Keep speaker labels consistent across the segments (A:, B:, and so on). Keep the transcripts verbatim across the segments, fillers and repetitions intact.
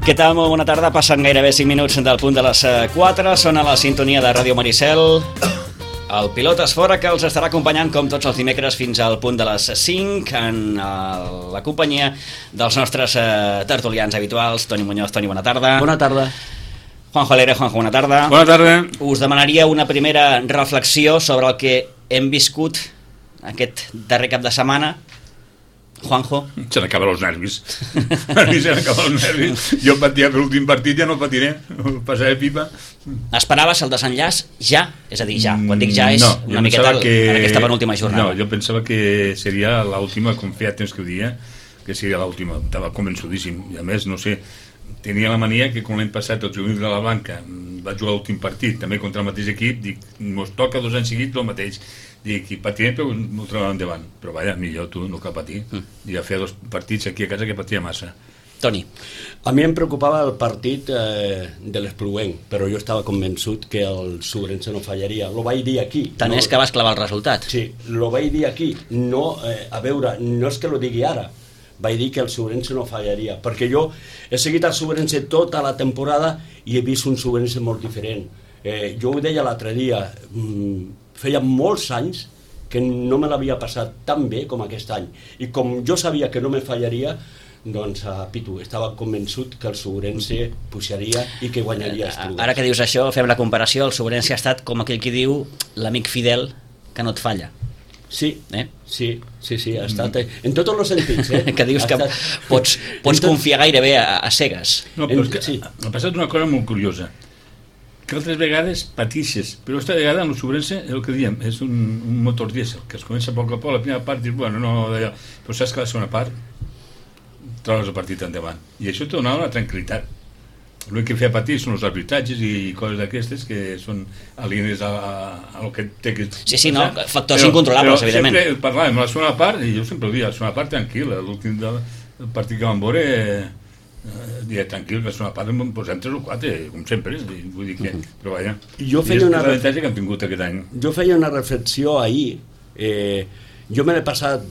A: Què tal? Molt bona tarda. Passen gairebé cinc minuts del punt de les quatre. Són a la sintonia de Ràdio Maricel. El pilot és fora, que els estarà acompanyant com tots els dimecres fins al punt de les cinc en la companyia dels nostres tertulians habituals. Toni Muñoz. Toni, bona tarda.
B: Bona tarda.
A: Juanjo Alegre. Juanjo, bona tarda.
C: Bona tarda.
A: Us demanaria una primera reflexió sobre el que hem viscut aquest darrer cap de setmana. Juanjo.
C: Se n'acaben els nervis. A mi se n'acaben els nervis. Jo patia per l'últim partit, ja no patiré. Passaré pipa.
A: Esperaves el desenllaç ja? És a dir, ja. Quan dic ja és
C: no,
A: una miqueta que... en aquesta penúltima jornada.
C: No, jo pensava que seria l'última, com feia temps que ho dia, que seria l'última. Estava convençudíssim. I a més, no sé, tenia la mania que quan l'any passat el juvenil de la Blanca va jugar l'últim partit, també contra el mateix equip, dic, mos toca dos anys seguits el mateix. Dic, patirem però no ho trobem endavant. Però vaja, millor tu, no cal patir. Mm. Ja feia dos partits aquí a casa que patia massa.
A: Toni.
B: A mi em preocupava el partit eh, de l'Espluguenc, però jo estava convençut que el Sobrense no fallaria. Lo vaig dir aquí.
A: Tant no... és que vas clavar el resultat.
B: Sí, lo vaig dir aquí. No, eh, a veure, no és que lo digui ara. Vaig dir que el Sobrense no fallaria, perquè jo he seguit el Sobrense tota la temporada i he vist un Sobrense molt diferent. Eh, jo ho deia l'altre dia, mmm, feia molts anys que no me l'havia passat tan bé com aquest any. I com jo sabia que no me fallaria, doncs, a Pitu, estava convençut que el Sobrense pujaria i que guanyaria Esplugues.
A: Ara que dius això, fem la comparació, el Sobrense ha estat com aquell que diu l'amic fidel que no et falla.
B: Sí,
A: eh?
B: sí, sí, sí, ha estat eh, en tots els sentits. Eh?
A: Que dius
B: ha
A: que
B: estat...
A: pots, pots tot... confiar gairebé a, a cegues.
C: No, però és que
B: sí.
C: ha passat una cosa molt curiosa, que altres vegades patixes, però aquesta vegada amb el Sobrense, el que diem, és un, un motor dièsel, que es comença a poc a poc, la primera part dius, bueno, no, d'allò, però saps que la segona part trobes el partit endavant, i això te donava una tranquil·litat. L'únic que feia patir són els arbitratges i coses d'aquestes que són alienes a, a, a el que té que...
A: Sí, sí, no, factors incontrolables,
C: però
A: evidentment.
C: Sempre parlàvem a la segona part, i jo sempre ho dia, la segona part tranquil·la, l'últim del partit que vam veure... Eh, dia tranquil, que és una part en posem tres o quatre, com sempre, vull dir que, uh-huh. Però vaja,
B: jo
C: i és
B: una
C: l'avantatge que hem tingut aquest any.
B: Jo feia una reflexió ahir, eh, jo me l'he passat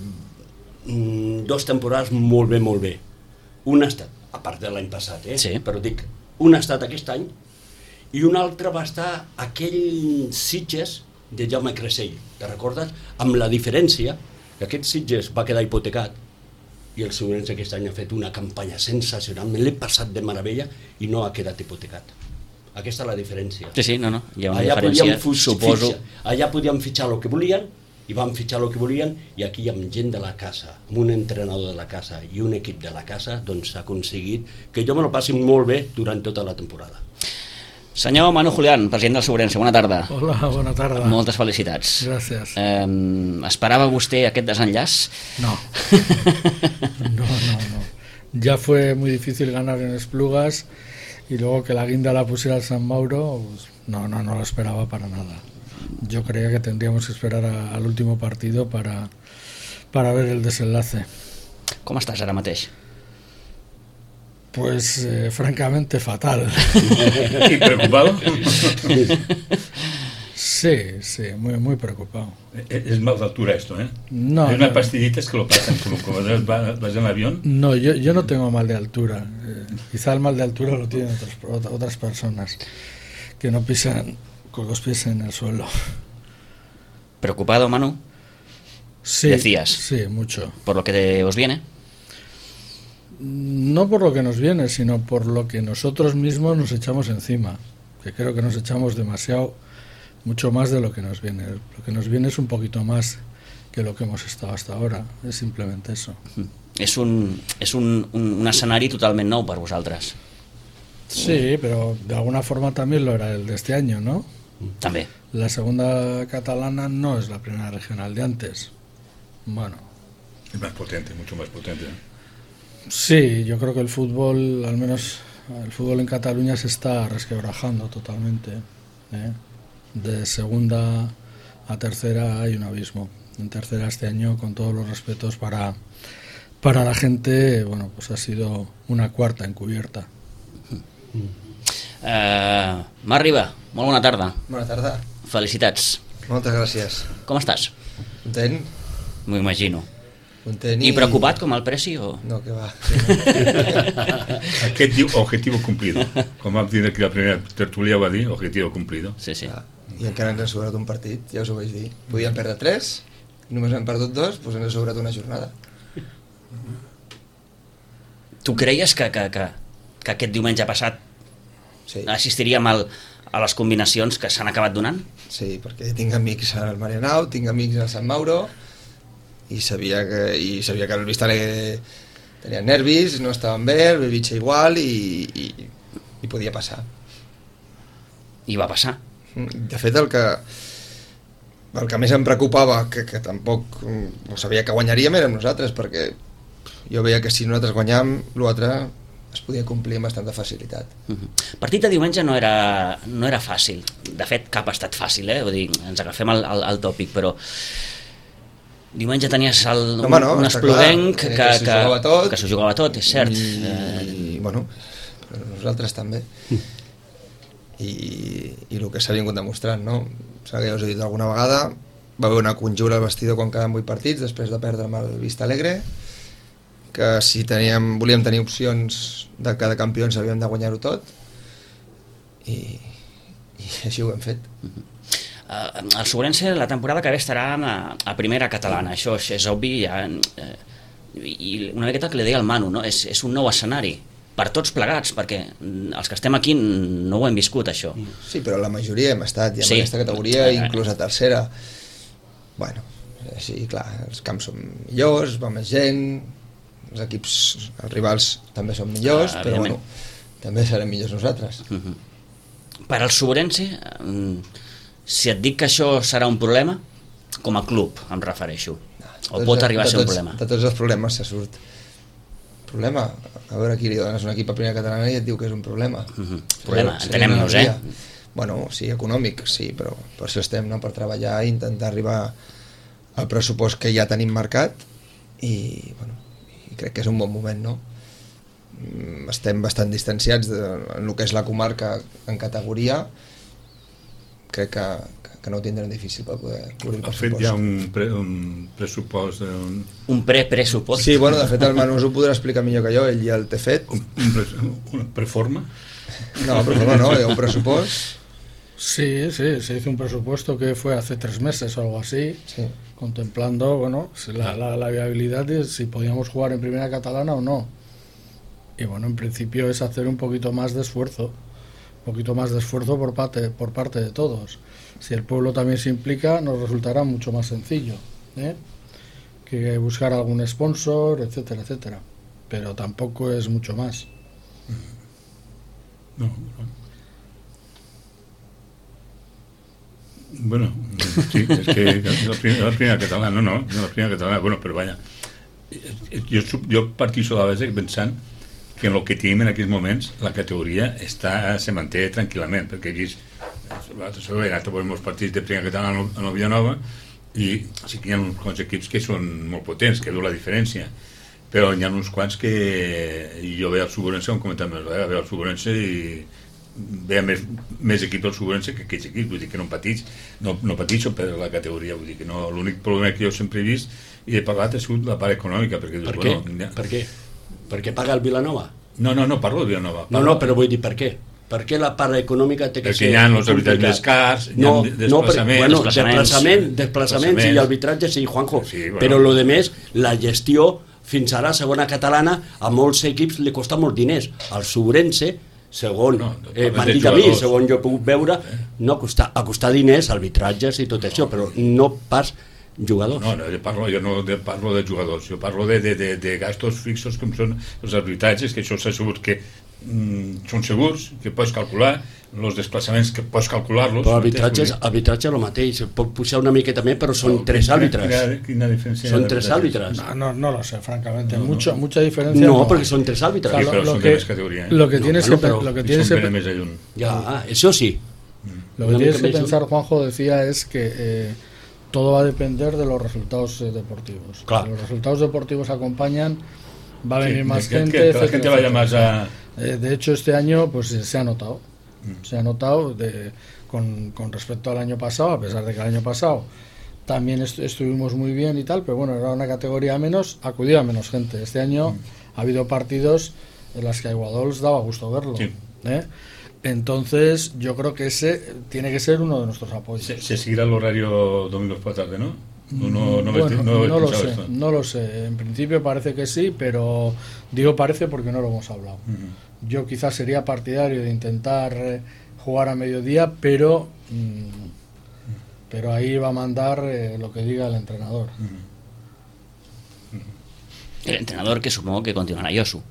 B: mm, dos temporades molt bé, molt bé. Un ha estat, a part de l'any passat, eh?
A: Sí.
B: Però dic, un ha estat aquest any i un altre va estar aquell Sitges de Jaume Cressell, te recordes? Amb la diferència que aquest Sitges va quedar hipotecat i el Sobrense aquest any ha fet una campanya sensacional, me l'he passat de meravella i no ha quedat hipotecat. Aquesta és la diferència.
A: Sí, sí, no, no, hi ha una
B: allà
A: diferència,
B: fitxar,
A: suposo.
B: Allà podíem fitxar el que volien i van fitxar el que volien, i aquí amb gent de la casa, amb un entrenador de la casa i un equip de la casa, doncs s'ha aconseguit que jo me lo passi molt bé durant tota la temporada.
A: Senyor Manu Julián, president del Sobrense, bona tarda.
D: Hola, bona tarda.
A: Moltes felicitats.
D: Gràcies.
A: Eh, ¿Esperaba usted aquest desenllaç?
D: No. No, no, no. Ya fue muy difícil ganar en Esplugas y luego que la guinda la pusiera al San Mauro, pues, no, no, no lo esperaba para nada. Yo creía que tendríamos que esperar a, al último partido para, para ver el desenlace.
A: Com estàs ara mateix?
D: Pues eh, francamente fatal.
C: ¿Y preocupado?
D: Sí, sí, muy, muy preocupado.
C: Es mal de altura esto, ¿eh?
D: No.
C: Es unas
D: no.
C: pastillitas que lo pasan, como cuando vas, vas en avión.
D: No, yo, yo no tengo mal de altura. Eh, quizá el mal de altura lo tienen otras, otras personas que no pisan con los pies en el suelo.
A: ¿Preocupado, Manu?
D: Sí.
A: Decías.
D: Sí, mucho.
A: ¿Por lo que os viene?
D: No por lo que nos viene, sino por lo que nosotros mismos nos echamos encima, que creo que nos echamos demasiado, mucho más de lo que nos viene. Lo que nos viene es un poquito más que lo que hemos estado hasta ahora, es simplemente eso.
A: És un, és un, un, un escenari totalment nou per vosaltres.
D: Sí, pero de alguna forma también lo era el de este año, ¿no?
A: També.
D: La segunda catalana no es la primera regional de antes. Bueno.
C: Es más potente, mucho más potente.
D: Sí, yo creo que el fútbol, al menos el fútbol en Cataluña se está resquebrajando totalmente, ¿eh? De segunda a tercera hay un abismo. En tercera este año, con todos los respetos para, para la gente, bueno, pues ha sido una cuarta encubierta.
A: Uh, Marc Riba, molt bona tarda.
E: Bona tarda.
A: Felicitats.
E: Moltes gràcies.
A: Com estàs?
E: Content?
A: M'ho imagino.
E: content.
A: I preocupat com el Preci o...?
E: No, que va.
C: Aquest diu objetivo cumplido. Com vam dir aquí la primera tertúlia, va dir objetivo cumplido.
A: Sí, sí.
E: Ah, i encara ens ha sobrat un partit, ja us ho vaig dir. Podíem perdre tres, només hem perdut dos, doncs ens ha sobrat una jornada.
A: Tu creies que, que, que, que aquest diumenge passat
E: Sí.
A: assistiríem al, a les combinacions que s'han acabat donant?
E: Sí, perquè tinc amics al Marianao, tinc amics al Sant Mauro, i sabia que, i sabia que el Vistalegre tenia nervis, no estaven bé, el Bevitge igual, i, i, i podia passar.
A: I va passar.
E: De fet, el que el que més em preocupava, que, que tampoc no sabia que guanyaríem, érem nosaltres, perquè jo veia que si nosaltres guanyàvem, l'altre es podia complir amb bastanta facilitat.
A: Uh-huh. El partit de diumenge no era, no era fàcil. De fet, cap ha estat fàcil, eh? Vull dir, ens agafem al, al, al tòpic, però diumenge tenies el, un,
E: no, no,
A: un espluguenc que, que,
E: que, que, tot,
A: que s'ho jugava tot, és cert.
E: I,
A: eh...
E: i bueno, però nosaltres també. I, i el que s'ha vingut demostrant, no? Ja us he dit alguna vegada, va haver una conjura al vestidor quan quedaven vuit partits després de perdre amb el Vistalegre, que si teníem, volíem tenir opcions de cada campió ens havíem de guanyar-ho tot, i, i així ho hem fet.
A: Uh-huh. Uh, el Sobrense la temporada que ve estarà a, a primera catalana, això és, és obvi, ja, eh, i una miqueta que li deia al Manu, no? és, és un nou escenari per tots plegats, perquè els que estem aquí no ho hem viscut, això.
E: Sí, però la majoria hem estat ja en
A: sí.
E: aquesta categoria, inclús a tercera. Bueno, sí, clar, els camps són millors, va més gent, els equips, els rivals també són millors, ah, però bueno, també serem millors nosaltres.
A: Uh-huh. Per al Sobrense, si et dic que això serà un problema, com a club em refereixo, no, o pot
E: de,
A: arribar a ser
E: tots,
A: un problema?
E: De tots els problemes se surt. Problema? A veure, aquí li dones un equip a primera catalana i et diu que és un problema.
A: Uh-huh. Problema, entenem-nos, eh?
E: Bueno, sí, econòmic, sí, però per això estem, no?, per treballar i intentar arribar al pressupost que ja tenim marcat, i bueno, i crec que és un bon moment, no? Estem bastant distanciats de, en el que és la comarca en categoria. Crec que, que no ho tindrem difícil per poder cobrir el pressupost.
C: Ha fet ja un, pre, un pressupost de un...
A: un pre-pressupost?
E: Sí, bueno, de fet el Manu us ho podrà explicar millor que jo, ell ja el té fet.
C: Un, un pre, una preforma?
E: No, preforma no, hi ha un pressupost.
D: Sí, sí, se hizo un presupuesto que fue hace tres meses o algo así, sí. Contemplando, bueno, la, la, la viabilidad de si podíamos jugar en primera catalana o no. Y bueno, en principio es hacer un poquito más de esfuerzo, un poquito más de esfuerzo por parte, por parte de todos. Si el pueblo también se implica, nos resultará mucho más sencillo, ¿eh? Que buscar algún sponsor, etcétera, etcétera. Pero tampoco es mucho más.
C: No, no. Bueno, sí, es que la primera, la primera catalana, no, no, no la primera catalana, bueno, però vaja, jo, jo partixo de la base pensant que en el que tenim en aquests moments la categoria està, se manté tranquil·lament, perquè aquí he anat a veure molts partits de primera catalana a la Villanova i sí que hi ha uns quants equips que són molt potents, que veu la diferència, però hi ha uns quants que jo veia el Sobrense, com comentàvem més vegades, veia el Sobrense i veia més, més equips del Sobrense que aquests equips, vull dir que no patits, no, no patixo per la categoria, vull dir que no, l'únic problema que jo sempre he vist i he parlat ha sigut la part econòmica, perquè
B: per
C: dius,
B: què?
C: Bueno, ja...
B: Per què? Perquè paga el Vilanova?
C: No, no, no parlo de Vilanova.
B: No, no, però vull dir per què? Per què la part econòmica té que
C: perquè
B: ser...
C: Perquè hi ha els arbitratges més cars, hi ha
B: no,
C: desplaçaments...
B: No, per, bueno,
A: desplaçaments,
B: desplaçaments, desplaçaments i arbitratge, sí, Juanjo,
C: sí, bueno.
B: Però lo de més, la gestió, fins ara, segona catalana, a molts equips li costa molts diners. Al Sobrense, segon,
C: no,
B: eh, m'han dit a mi, segon jo he pogut veure, no costa, a costar diners, arbitratges i tot això, però no pas jugadors.
C: No, no, jo, parlo, jo no de, parlo de jugadors, jo parlo de, de, de, de gastos fixos com són els arbitratges, que això s'ha sabut que mm, són segurs, que pots calcular, els desplaçaments que pots calcular-los.
B: Però arbitratges, arbitratge el mateix, pot pujar una miqueta més, però són no, tres àrbitres.
C: Quina, quina diferència
B: són tres àrbitres.
D: No, no, no lo sé, francamente.
B: No,
D: mucho,
B: no.
D: mucha diferencia.
B: No,
D: no,
B: porque son tres árbitros.
C: Sí,
D: lo,
C: pero
D: lo
C: son
D: que,
C: de más categoría, ¿eh?
D: Lo que
B: no,
D: tienes
B: bueno,
D: que,
B: pero,
D: lo que tienes
C: son
D: que,
C: més allà.
B: Ya, eso sí.
D: Lo que tienes que pensar, Juanjo, decía, es que eh, todo va a depender de los resultados eh, deportivos.
B: Claro.
D: Si los resultados deportivos acompañan, va a venir
C: Sí,
D: más
C: que,
D: gente.
C: que, que la
D: etcétera,
C: gente vaya
D: etcétera.
C: más a...
D: Eh, de hecho, este año pues se ha notado. Mm. Se ha notado de, con, con respecto al año pasado, a pesar de que el año pasado también est estuvimos muy bien y tal, pero bueno, era una categoría menos, acudía menos gente. Este año mm. ha habido partidos en los que a Iguadols daba gusto verlo. Sí. ¿eh? Entonces, yo creo que ese tiene que ser uno de nuestros apoyos.
C: Se, se seguirá el horario domingos por la tarde, ¿no? No,
D: no, no, bueno, no, no lo sé, esto. no lo sé. En principio parece que sí, pero digo parece porque no lo hemos hablado. Uh-huh. Yo quizás sería partidario de intentar eh, jugar a mediodía, pero mmm, pero ahí va a mandar eh, lo que diga el entrenador.
A: Uh-huh. El entrenador, que supongo que continuarà Josu.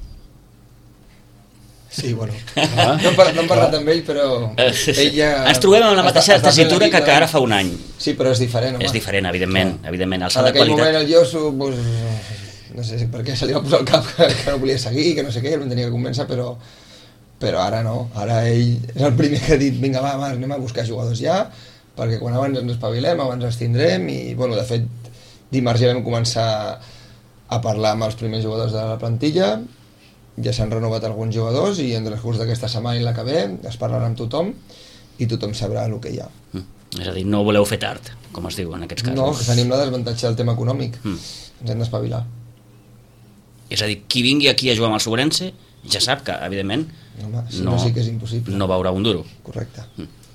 E: Sí, bueno, ah. no, par no hem parlat amb ell, però ell ja...
A: Ens trobem en la mateixa tessitura que, que ara fa un any.
E: Sí, però és diferent, home.
A: És diferent, evidentment, ah. evidentment.
E: En aquell moment el Josu, pues, no sé per què se li va posar al cap que, que no volia seguir, que no sé què, el tenia que convèncer, però, però ara no. Ara ell és el primer que ha dit, vinga, va, va, anem a buscar jugadors ja, perquè quan abans ens espavilem, abans ens tindrem, i, bueno, de fet, dimarts ja vam començar a parlar amb els primers jugadors de la plantilla, ja s'han renovat alguns jugadors i en el curs d'aquesta setmana i la que ve es parlarà amb tothom i tothom sabrà el que hi ha.
A: Mm. És a dir, no voleu fer tard, com es diu en aquests casos.
E: No, que tenim la desavantatge del tema econòmic. Mm. Ens hem d'espavilar.
A: És a dir, qui vingui aquí a jugar amb el Sobrense ja sap que, evidentment,
E: Home, si no, no sí que és impossible.
A: No veurà un duro.
E: Correcte. Mm.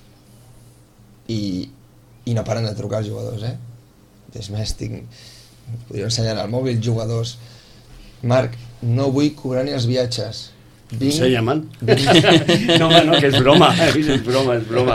E: I, I no paren de trucar els jugadors, eh? És més, tinc... podria ensenyar al mòbil jugadors. Marc, no vull cobrar ni els viatges.
B: Vinc... Se llaman? No, no, que és broma, és broma, és broma.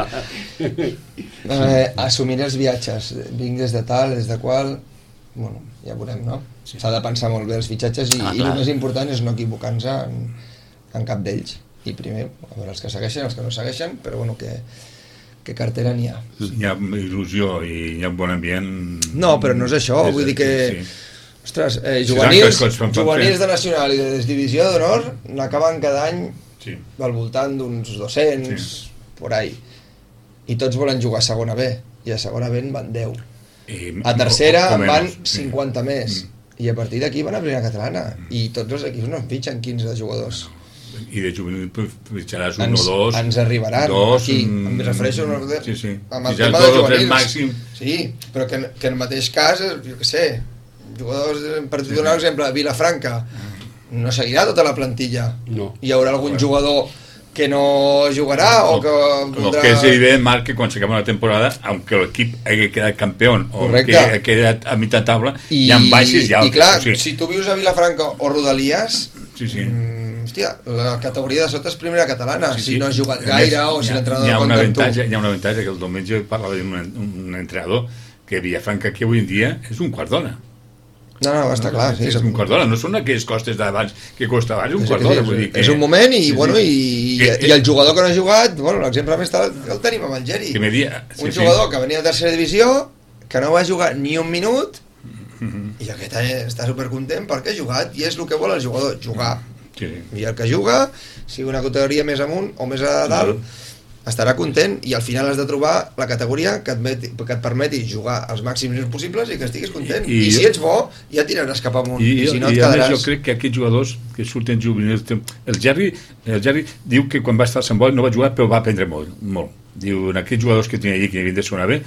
E: Eh, assumiré els viatges. Vinc des de tal, des de qual... Bueno, ja veurem, no? Sí. S'ha de pensar molt bé els fitxatges i, ah, i el més important és no equivocar-nos en, en cap d'ells. I primer, a veure, els que segueixen, els que no segueixen, però bueno, que, que cartera n'hi ha.
C: Hi ha il·lusió i hi ha un bon ambient...
E: No, però no és això, vull dir que... Sí. Ostres, eh, juvenils, juvenils de Nacional i de Divisió d'Honor n'acaben cada any sí. al voltant d'uns dos-cents, sí. por ahí. I tots volen jugar a segona B, i a segona B en van deu. I, a tercera en van cinquanta sí. més. Mm. I a partir d'aquí van a primera catalana. Mm. I tots els equips no en fitxen quinze de jugadors.
C: I de juvenil fitxaràs un ens, o dos.
E: Ens arribaran.
C: Dos,
E: aquí, em refereixo a
C: de, sí, sí.
E: amb el tema de juvenils. Sí, però que, que en el mateix cas, jo què sé, jugadors, per sí, donar un exemple, Vilafranca no seguirà tota la plantilla,
B: no.
E: Hi haurà algun jugador que no jugarà o, o que
C: voldrà... El que és evident, Marc, que quan s'acaba una temporada, aunque l'equip hagi quedat campió o que ha quedat a mitja taula, I, hi ha baixes i altres.
E: I clar, o sigui... si tu vius a Vilafranca o Rodalies,
C: sí, sí.
E: Mmm, hòstia, la categoria de sota és primera catalana, sí, sí. Si no has jugat gaire més, o si l'entrenador
C: no compta amb tu. Hi ha un avantatge que el diumenge parlava d'un un entrenador que Vilafranca aquí avui en dia és un quart d'hora.
E: No, no, està clar, sí.
C: És un quart d'hora, no són aquells costes d'abans que costa abans, un sí, quart d'hora.
E: Sí,
C: vull dir que...
E: És un moment i, sí, bueno, i, i, i el jugador que no ha jugat, bueno, l'exemple més tal el tenim amb el Geri.
C: Dia, sí,
E: un jugador sí. que venia de tercera divisió, que no va jugar ni un minut, mm-hmm. i aquest any està supercontent perquè ha jugat, i és el que vol el jugador, jugar.
C: Sí.
E: I el que juga, sigui una categoria més amunt o més a dalt, mm-hmm. estarà content i al final has de trobar la categoria que et, meti, que et permeti jugar els màxims possibles i que estiguis content. I, I, I si ets bo, ja tiraràs cap amunt. I, I si no et
C: i
E: quedaràs...
C: a més jo crec que aquests jugadors que surten juvenils... El Jerry, el Jerry diu que quan va estar a Sant Boi no va jugar però va aprendre molt. molt. Diu, en aquests jugadors que tenia allí, que havien de sonar bé,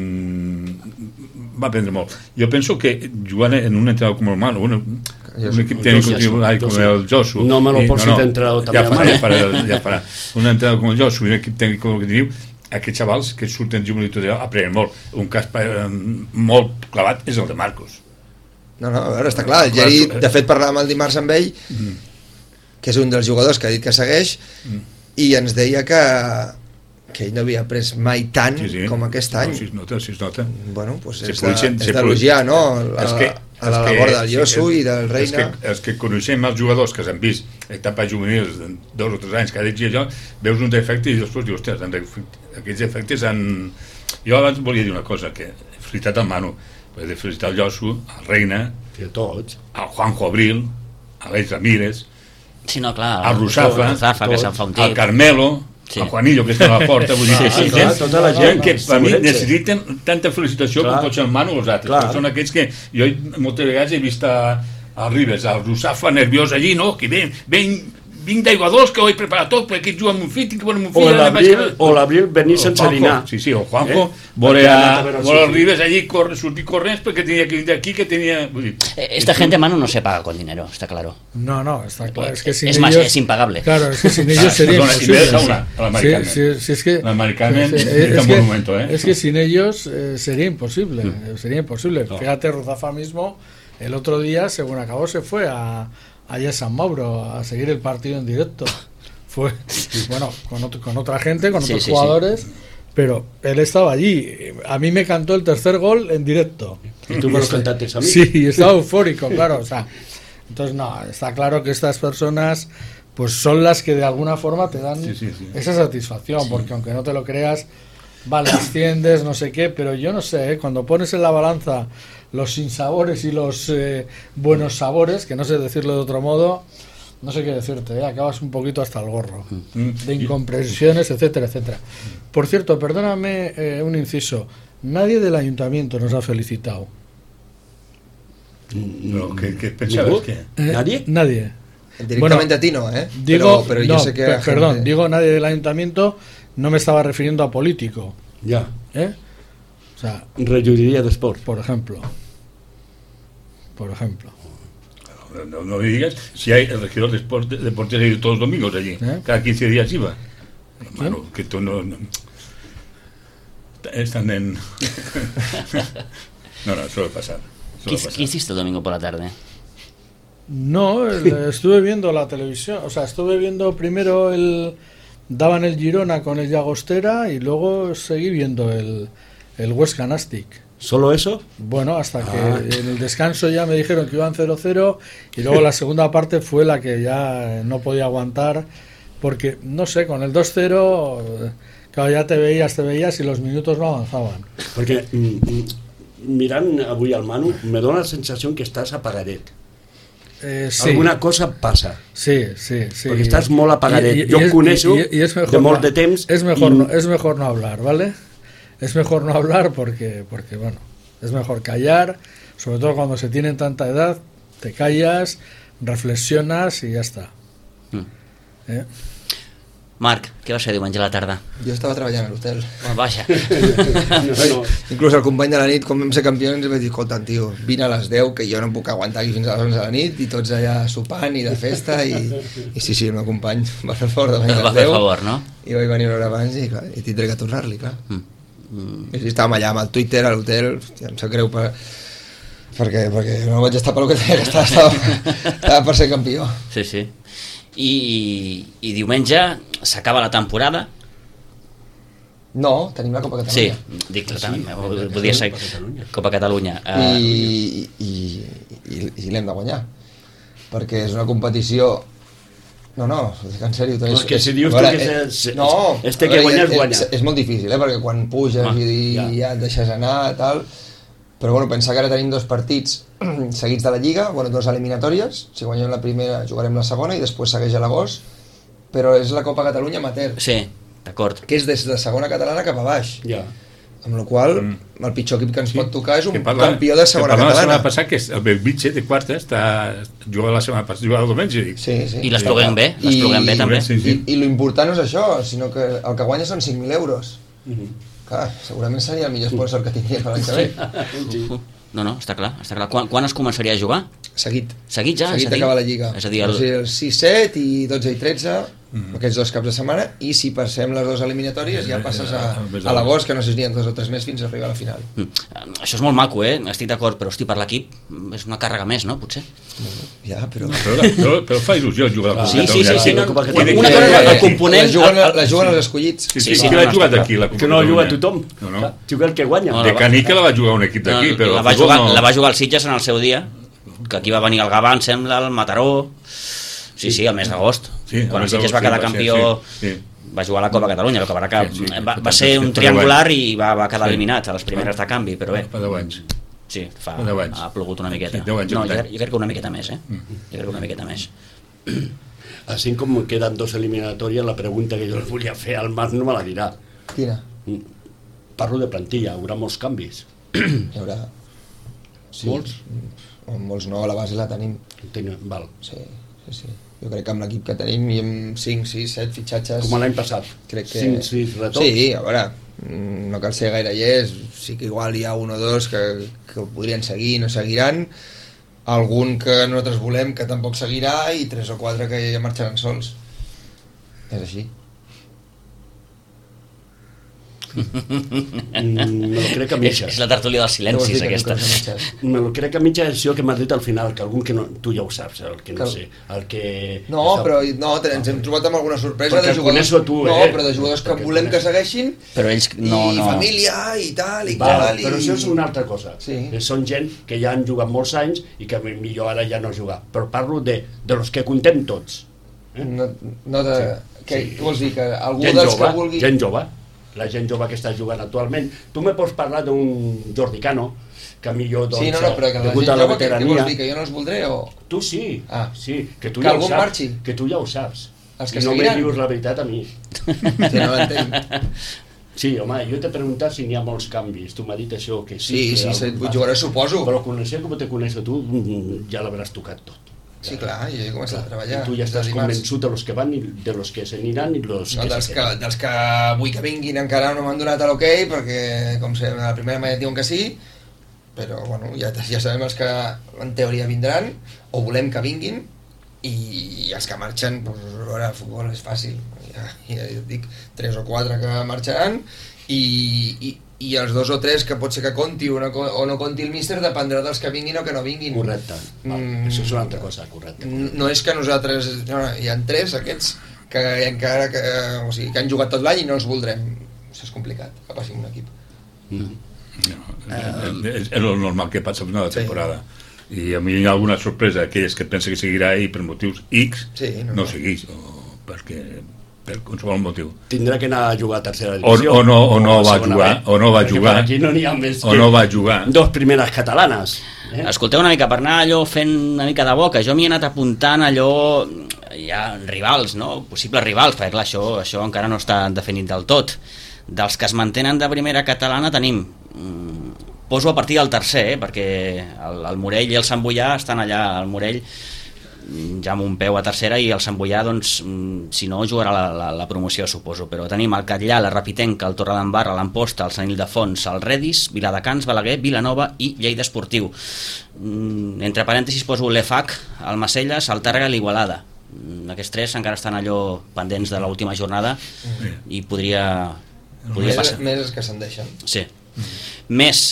C: mmm, va aprendre molt. Jo penso que jugant en un entrenador com el Manu, un, un equip tècnic com el Josu...
B: No me lo pots no, no, d'entrenador també,
C: ja farà, ja farà, ja farà. Un entrenador com el Josu, un equip tècnic com el que diu, aquests xavals que surten juvenils tot allò aprenen molt. Un cas eh, molt clavat és el de Marcos.
E: No, no, a veure, està clar. El Geri, de fet, parlàvem el dimarts amb ell, mm. que és un dels jugadors que ha dit que segueix, mm. i ens deia que que ell no havia après mai tant sí, sí. com aquest any.
C: No, si es nota, si es nota.
E: Bueno, pues és d'elogiar, no? A, que, a la labor del Josu sí, i del Reina.
C: Els que, els que coneixem els jugadors que s'han vist etapes juvenils de dos o tres anys, cada dia allò, veus un defecte i després dius, ostres, aquests defectes han... Jo abans volia dir una cosa, que he felicitat el Manu, he de felicitar el Josu, el Reina,
B: i a tots,
C: el Juanjo Abril, l'Eix Ramírez,
A: sí, no, clar,
C: el Rusafa,
A: Rusafa que se'n fa un tir,
C: el Carmelo, sí. El Juanillo que està a la porta, vull dir que sí,
B: clar, tota la gent
C: que per mi necessiten tanta felicitació clar. Com pot ser el Manu o els altres, clar. Són aquells que jo moltes vegades he vist a, a Ribes, al Rusafa nerviós allí, no? Que ven, ven vinc d'aigua dolç que ho he preparat tot perquè aquí juga amb un fill, tinc que veure amb un
B: O
C: fill
B: l'abril, o l'abril venir sense dinar.
C: Sí, sí, o Juanjo
B: Eh?
C: vole
B: Perquè ha
C: a
B: anat a veure el
C: vole
B: seu
C: als
B: fill.
C: Ribes allí corre, sortir corrents perquè tenia que vindre aquí que tenia... Vull dir,
A: Eh, Esta gente, Manu, no se paga con dinero, está claro.
D: No, no, está claro. Es que sin
A: Es
D: ellos,
A: más, es impagable.
D: Claro, es que sin ellos
C: Ah,
D: sería
C: perdona,
D: imposible.
C: y me deja una, a la Mari Carmen.
D: Sí, sí, sí, es que,
C: La Mari Carmen
D: sí, sí,
C: es un
D: que-
C: monumento, ¿eh?
D: Es que sin ellos eh, sería imposible,
C: Mm.
D: eh, sería imposible.
B: No.
D: Fíjate, Ruzafa mismo, el otro día, según acabó, se fue a, allá a San Mauro a seguir el partido en directo. Fue, bueno, con, otro- con otra gente, con
A: Sí,
D: otros
A: sí, sí.
D: jugadores, pero él estaba allí. A mí me cantó el tercer gol en directo.
B: Y tú me lo cantaste a mí.
D: Sí, y estaba eufórico, claro. O sea, entonces, no, está claro que estas personas pues son las que de alguna forma te dan
C: Sí, sí, sí.
D: esa satisfacción, porque aunque no te lo creas, vale, asciendes, no sé qué, pero yo no sé, ¿eh? Cuando pones en la balanza los sinsabores y los eh, buenos sabores, que no sé decirlo de otro modo, no sé qué decirte, ¿eh? Acabas un poquito hasta el gorro, de incomprensiones, etcétera, etcétera. Por cierto, perdóname eh, un inciso, nadie del ayuntamiento nos ha felicitado.
C: Pero, ¿qué, qué pensabas?
B: ¿Ningú?
C: ¿Qué?
D: Eh,
B: ¿Nadie?
D: Nadie.
E: Directamente a ti no, ¿eh?
D: Digo,
E: pero, pero yo
D: no,
E: sé que
D: pe-
E: a gente-
D: perdón, digo nadie del ayuntamiento, no me estaba refiriendo a político,
B: Ya.
D: ¿eh? O sea,
B: Regidoria d'Esport.
D: por ejemplo, por ejemplo.
C: No, no, no me digas si hay el regidor de deporte, deportes ha ido todos los domingos allí,
D: ¿Eh?
C: cada quince días iba. Hermano, que tú no, no- están en... no, no, suele pasar.
A: ¿Qué,
C: Suele
A: hic-
C: pasar.
A: qué hiciste el domingo por la tarde?
D: No, el- estuve viendo la televisión, o sea, estuve viendo primero el daban el Girona con el Llagostera y luego seguí viendo el el Huesca Nastic.
B: ¿Solo eso?
D: Bueno, hasta que
B: Ah.
D: en el descanso ya me dijeron que iban cero cero y luego la segunda parte fue la que ya no podía aguantar porque, no sé, con el dos cero, eh, claro, ya te veías, te veías y los minutos no avanzaban.
B: Perquè mm, mm, mirant avui el Manu, me dóna la sensació que estàs apagadet.
D: Eh, sí,
B: Alguna cosa passa.
D: sí, sí, sí.
B: Perquè estàs molt apagadet.
D: Y- y-
B: jo
D: y
B: em
D: es-
B: coneixo
D: y- y es mejor
B: de molt
D: no-
B: de temps.
D: Es mejor,
B: i-
D: no, es mejor no hablar, ¿vale? Es mejor no hablar porque, porque, bueno, es mejor callar, sobre todo cuando se tiene tanta edad, te callas, reflexionas y ya está.
A: Mm.
D: ¿Eh?
A: Marc, què va ser diumenge a la tarda?
E: Jo estava treballant a l'hotel.
A: Oh, vaja.
B: no, no.
E: Inclús el company de la nit, quan vam ser campions, em vaig dir, escolta, tio, vine a les deu, que jo no em puc aguantar aquí fins a les onze de la nit, i tots allà sopant i de festa, i, i sí, sí, el meu company va fer el favor de venir a
A: Va
E: les
A: fer
E: deu,
A: favor, no?
E: i vaig venir una hora abans, i, clar, i tindré que tornar-li, clar.
A: Mm. Mm.
E: I estàvem allà amb el Twitter, a l'hotel, hòstia, em sap greu per, perquè, perquè no vaig estar pel que tenia que estar, estava, estava per ser campió.
A: Sí, sí. I, i diumenge s'acaba la temporada.
E: No, tenim la Copa
A: Sí,
E: Catalunya.
A: dic,
B: Ah,
A: la
B: sí?
A: tam-
B: Copa
A: volia ser
B: Catalunya.
A: Copa Catalunya.
E: I,
A: Uh,
E: i, i, i, i l'hem de guanyar, perquè és una competició. No, no, ho dic en sèrio.
B: No, és que si dius
E: a veure,
B: tu que
E: eh,
B: és- és-
E: no,
B: este
E: a
B: que
E: veure,
B: guanya és
E: és,
B: guanya.
E: és, és molt difícil, eh, perquè quan puges
B: Ah,
E: i,
B: ja.
E: ja. ja et deixes anar, tal. Però bueno, pensar que ara tenim dos partits seguits de la Lliga, bueno, dos eliminatòries, si guanyem la primera jugarem la segona i després segueix a l'agost, però és la Copa Catalunya amateur,
A: sí, d'acord.
E: que és des de segona catalana cap a baix,
B: Ja.
E: amb la qual
C: Mm.
E: el pitjor equip que ens pot tocar és un
C: Que parla-
E: campió de segona
C: que parla la
E: catalana.
C: setmana passada que és el Belvitge de quarta està jugava la setmana passada, jugava el diumenge, dic.
E: Sí, sí.
A: I l'Espluguem bé, l'Espluguem bé també.
C: Sí, sí.
E: I, i l'important no és això, sinó que el que guanya són cinc mil euros.
B: Mhm.
E: Clar, segurament seria el millor sponsor que tindria per l'any que ve.
B: Sí.
A: Uh, No, no, està clar, està clar. Quan, quan es començaria a jugar?
E: Seguit.
A: Seguit ja?
E: Seguit
A: és a dir,
E: acaba la Lliga.
A: És a dir, el...
E: O sigui, el sis set i dotze i tretze, mm. aquests dos caps de setmana, i si passem les dues eliminatòries ja passes a, a l'agost, que no sé si n'hi ha dos o tres més fins a arribar a la final.
A: Mm. Això és molt maco, eh? Estic d'acord, però hosti, per l'equip és una càrrega més, no? Potser.
E: Ja, però...
C: Però, però, però fa il·lusió jugar a la
A: Sí,
C: Copa
A: sí, sí,
C: Catalunya.
A: sí, no,
B: Copa
A: una
B: Catalunya.
A: cosa és el
E: Eh,
A: component...
E: La juguen,
A: el- el-
E: la juguen els escollits.
C: Sí, sí,
A: Sí,
C: sí,
A: sí,
C: qui
A: no,
C: l'ha
A: no,
C: jugat
A: està
C: aquí, la Copa
B: Que no juga
C: Catalunya?
B: tothom.
C: No, no.
B: Clar, juga el que guanya.
A: No,
C: De Canica la va jugar un equip d'aquí,
A: No,
C: però...
A: la, va
C: el futbol
A: jugar,
C: no.
A: la va jugar el Sitges en el seu dia, que aquí va venir el Gavà, em sembla, el Mataró... Sí, sí, el mes d'agost.
C: Sí,
A: Quan
C: el
A: el
C: mes
A: Sitges va
C: d'agost,
A: quedar
C: sí,
A: campió...
C: sí, sí.
A: Va jugar a la Copa Catalunya, el que va, que
C: Sí, sí,
A: va,
C: sí,
A: va
C: sí,
A: ser
C: sí,
A: un
C: fa
A: triangular
C: deu anys.
A: i va, va quedar
C: Sí.
A: eliminat a les primeres de canvi, però bé,
C: Fa deu anys.
A: sí, fa,
C: fa deu anys.
A: ha plogut una miqueta.
C: Sí, deu anys,
A: no, jo,
C: exacte.
A: crec- jo crec que una miqueta més, eh? Jo crec que una miqueta més.
B: Així com queden dos eliminatòries, la pregunta que jo li volia fer al Marc no me la dirà.
E: Quina?
B: Parlo de plantilla, hi haurà molts canvis.
E: Hi haurà... Sí.
B: Molts?
E: O molts no, a la base la tenim.
B: Entenc, val.
E: Sí, sí, sí. Jo crec que amb l'equip que tenim i amb cinc, sis, set fitxatges...
B: Com l'any passat,
E: crec que...
B: cinc, sis retocs.
E: Sí, a veure, no cal ser gaire llest, sí que igual hi ha un o dos que, que podrien seguir, no seguiran, algun que nosaltres volem que tampoc seguirà i tres o quatre que ja marxaran sols. És així.
B: Mm, me lo crec a mitges.
A: És la tertúlia dels silencis, aquesta.
B: Me lo crec a mitges això que m'has dit al final, que algun que no... Tu ja ho saps, el que no
E: que...
B: sé. El que...
E: No, però no, ens hem trobat amb alguna sorpresa
B: perquè
E: de jugadors...
B: tu, eh?
E: No, però de jugadors que
B: perquè
E: volem
B: coneix...
E: que segueixin
A: però ells no,
E: i
A: no...
E: família i tal i
B: Va,
E: tal i...
B: però això és una altra cosa.
E: Sí.
B: Són gent que ja han jugat molts anys i que millor ara ja no jugar. Però parlo de, de los que contem tots.
E: Eh? No, no de... Sí. Que,
B: Sí.
E: Què vols dir? Que algú
B: Gent
E: dels
B: jove,
E: que vulgui...
B: gent jove. La gent jove que està jugant actualment. Tu me pots parlar d'un Jordi Cano, que millor, doncs,
E: Sí, no, no, però que la
B: degut
E: gent
B: a la
E: jove, què, què vols
B: veterania...
E: dir? Que jo no els voldré o...
B: Tu sí,
E: Ah.
B: sí, que tu
E: Que
B: ja ho
E: algun
B: saps.
E: marxi.
B: Que tu ja ho saps.
E: Els que
B: I no me
E: seguiran.
B: dius la veritat a mi.
E: Sí, no l'entenc.
B: Sí, home, jo t'he preguntat si n'hi ha molts canvis. Tu m'has dit això, que sí.
E: Sí,
B: que
E: sí,
B: algun
E: sí,
B: passa.
E: jugaré, suposo.
B: Però coneixent com te coneixo tu, mm, ja l'hauràs tocat tot.
E: Sí, clar, jo he començat a treballar.
B: I tu ja estàs
E: de dimarts.
B: convençut de los que van i de los que se n'aniran i los
E: No,
B: que
E: dels
B: se
E: que,
B: queden.
E: dels que vull que vinguin encara no m'han donat l'ok, perquè, com sé, a la primera mà ja et diuen que sí, però, bueno, ja, ja sabem els que en teoria vindran, o volem que vinguin, i els que marxen, doncs, a veure, el futbol és fàcil. Ja, ja et dic, tres o quatre que marxaran, i, i, i els dos o tres que pot ser que conti o no, o no conti el míster dependrà dels que vinguin o que no vinguin.
B: Correcte. Val,
E: Mm.
B: això és una altra cosa, correcte.
E: No és que nosaltres... No, no, hi ha tres, aquests, que encara que, o sigui, que han jugat tot l'any i no els voldrem. Això és complicat, que passi un equip.
B: Mm.
C: No, és, és el normal que passa al final de
E: Sí.
C: temporada. I a mi hi ha alguna sorpresa, aquelles que et pensa que seguirà i per motius X
E: Sí, no,
C: no
E: no.
C: segueix, o perquè per qualsevol motiu.
B: Tindrà que anar a jugar a tercera
C: O,
B: divisió.
C: o no, o no
B: a
C: va
B: segona
C: jugar,
B: B,
C: o no va
B: perquè
C: jugar,
B: per aquí no n'hi ha més
C: o
B: que
C: no va jugar.
B: dos primeres catalanes. Eh?
A: Escolteu una mica, per anar allò fent una mica de boca, jo m'hi he anat apuntant allò, hi ha rivals, no? Possibles rivals, perquè clar, això, això encara no està definit del tot. Dels que es mantenen de primera catalana tenim, mm, poso a partir del tercer, eh? Perquè el, el Morell i el Sant Boià estan allà, el Morell ja amb un peu a tercera i el Sant Boià, doncs, si no, jugarà la, la, la promoció, suposo. Però tenim el Catllà, la Rapitenca, el Torredembarra, l'Amposta, el Sant Ildefons, el Redis, Viladecans, Balaguer, Vilanova i Lleida Esportiu. Entre parèntesis poso l'E F A C, el Macelles, el Tàrrega i l'Igualada. Aquests tres encara estan allò pendents de l'última jornada i podria, podria
E: Més,
A: passar.
E: més els que se'n deixen.
A: Sí. Més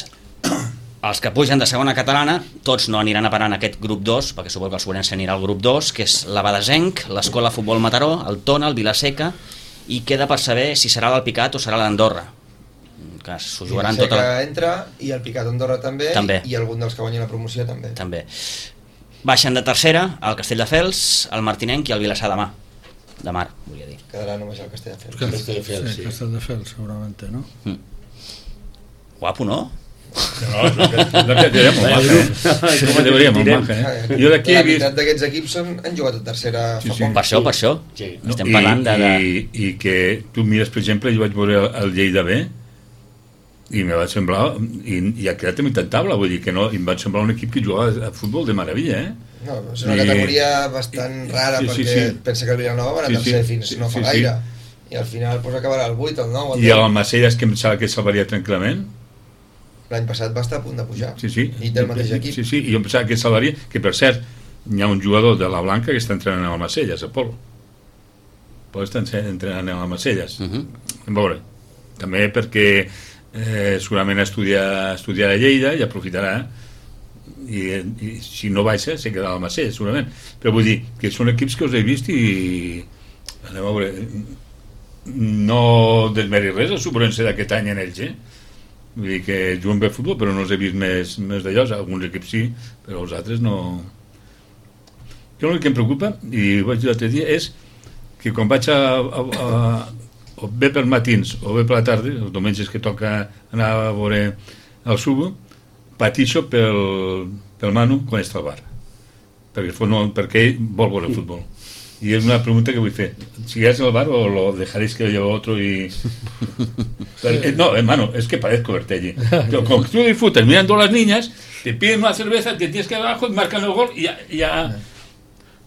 A: els que pugen de segona catalana, tots no aniran a parar en aquest grup dos, perquè suposo que el Sobrense anirà al grup dos, que és l'Abadesenc, l'Escola Futbol Mataró, el Tona, el Vilaseca, i queda per saber si serà l'Alpicat o serà l'Andorra, que s'ho jugaran
E: I el
A: tota
E: que
A: la...
E: entra, i el Picat Andorra també,
A: També.
E: i algun dels que guanyin la promoció també.
A: també. Baixen de tercera el Castelldefels, el Martinenc i el Vilassar de Mar. De Mar, volia dir.
E: Quedarà només el Castelldefels.
B: Castelldefels,
D: Sí,
B: sí.
D: Castelldefels, seguramente, ¿no?
A: Guapo, no?
C: No, no, no, no quedaria molt maca, eh?
B: Com
C: Quedaria molt
B: direm?
C: maca, eh? Jo d'aquí
E: La
C: he vist...
E: meitat d'aquests equips són, han jugat a tercera
C: Sí,
E: fa
C: sí.
E: poc.
A: Per això, per això.
B: Sí.
A: Estem parlant de... de...
C: I, i que tu mires, per exemple, jo vaig veure el Lleida B i me va semblar, i, i ha quedat a mitad taula, vull dir que no, i em va semblar un equip que jugava a futbol de meravella, eh?
E: No, és una
C: I-
E: categoria bastant rara,
C: Sí, sí,
E: perquè
C: sí.
E: pensa que el Vilanova va a
C: Sí, sí.
E: tercer fins
C: Sí,
E: no fa
C: sí,
E: gaire. I al final pues, acabarà el vuit, el nou, el
C: I
E: deu.
C: el Macelles, que em sembla que salvaria tranquil·lament.
E: L'any passat va estar a punt de pujar.
C: Sí, sí.
E: I té el mateix equip.
C: Sí, sí, i jo em pensava que salvaria, que per cert, hi ha un jugador de la Blanca que està entrenant al Macelles, a Pol. Pol està entrenant al Macelles.
A: Uh -huh.
C: A veure, també perquè eh, segurament estudiar, estudiar a Lleida i aprofitarà i, i si no baixa se quedarà al Macelles segurament, però vull dir que són equips que us he vist i anem a veure, no desmeri res el Sobrense d'aquest any en ells, eh? Vull dir que juguen bé a futbol però no els he vist més, més d'allò, alguns equips sí però els altres no. Jo l'únic que em preocupa, i ho vaig dir l'altre dia, és que quan vaig a, a, a o bé per matins o bé per la tarda, els diumenges que toca anar a veure el Subo, patixo pel, pel Manu quan està al bar, perquè, no, perquè ell vol veure el futbol. Y es una pregunta que voy a hacer. ¿Sigues en el bar o lo dejaréis que lleve otro y...? Pero, eh, no, hermano, es que parezco verte allí. Como tú disfrutas mirando a las niñas, te piden una cerveza, te tienes que ir abajo y marcan el gol y ya... ya...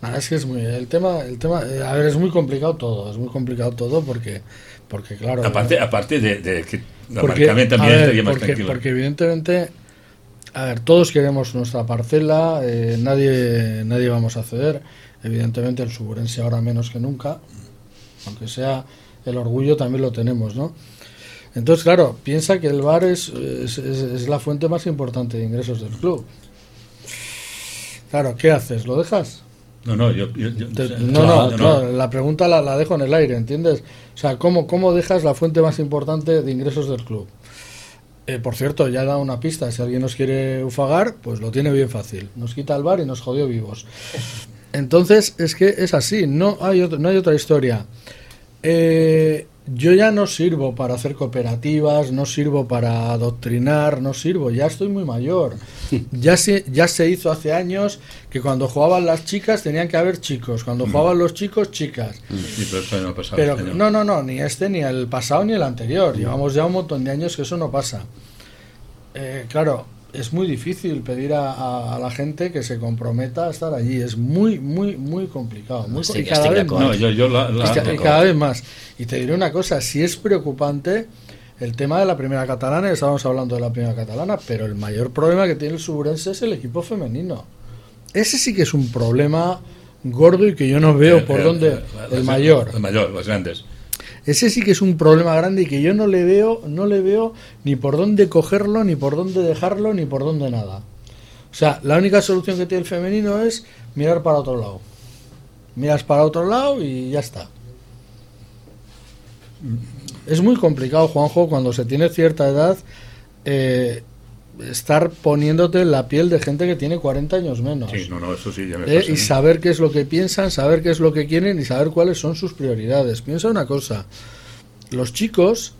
D: Nada, es que es muy el tema, el tema, a ver, es muy complicado todo, es muy complicado todo porque, porque claro.
C: Aparte,
D: ¿no?
C: aparte de, de que la
D: porque,
C: marcament también
D: ver,
C: estaría más
D: porque,
C: tranquilo.
D: porque evidentemente, a ver, todos queremos nuestra parcela, eh, nadie, nadie vamos a ceder. Evidentemente el Suburense ahora menos que nunca, aunque sea el orgullo también lo tenemos, ¿no? Entonces, claro, piensa que el V A R es, es, es, es la fuente más importante de ingresos del club. Claro, ¿qué haces? ¿Lo dejas?
C: No, no, yo... yo, yo
D: Te,
C: o sea,
D: no,
C: claro,
D: no, no, no, la pregunta la, la dejo en el aire, ¿entiendes? O sea, ¿cómo, cómo dejas la fuente más importante de ingresos del club? Eh, por cierto, ya he dado una pista, si alguien nos quiere ufagar, pues lo tiene bien fácil. Nos quita el V A R y nos jodió vivos. Entonces, es que es así, no hay, otro, no hay otra historia. Eh, yo ya no sirvo para hacer cooperativas, no sirvo para adoctrinar, no sirvo, ya estoy muy mayor. Ya se, ya se hizo hace años que cuando jugaban las chicas tenían que haber chicos, cuando jugaban los chicos, chicas.
C: Sí, pero eso no ha pasado
D: Pero
C: este año.
D: no, no, no, ni este, ni el pasado, ni el anterior. Llevamos ya un montón de años que eso no pasa. Eh, claro, es muy difícil pedir a, a, a la gente que se comprometa a estar allí. Es muy, muy, muy complicado. Muy,
A: Estic-
D: y cada
A: estic
D: vez
A: d'acord.
D: más.
C: No, yo, yo la, la,
D: Y ca- y cada vez más. Y te diré una cosa, si es preocupante el tema de la primera catalana, y estábamos hablando de la primera catalana, pero el mayor problema que tiene el Suburense es el equipo femenino. Ese sí que es un problema gordo y que yo no veo por dónde... El mayor.
C: El mayor, los grandes.
D: Ese sí que es un problema grande y que yo no le veo, no le veo ni por dónde cogerlo, ni por dónde dejarlo, ni por dónde nada. O sea, la única solución que tiene el femenino es mirar para otro lado. Miras para otro lado y ya está. Es muy complicado, Juanjo, cuando se tiene cierta edad, eh, estar poniéndote en la piel de gente que tiene cuarenta años menos.
C: Sí, no, no, eso sí, ya me
D: Eh,
C: pasa.
D: y
C: ¿eh?
D: saber qué es lo que piensan, saber qué es lo que quieren y saber cuáles son sus prioridades. Piensa una cosa, los chicos,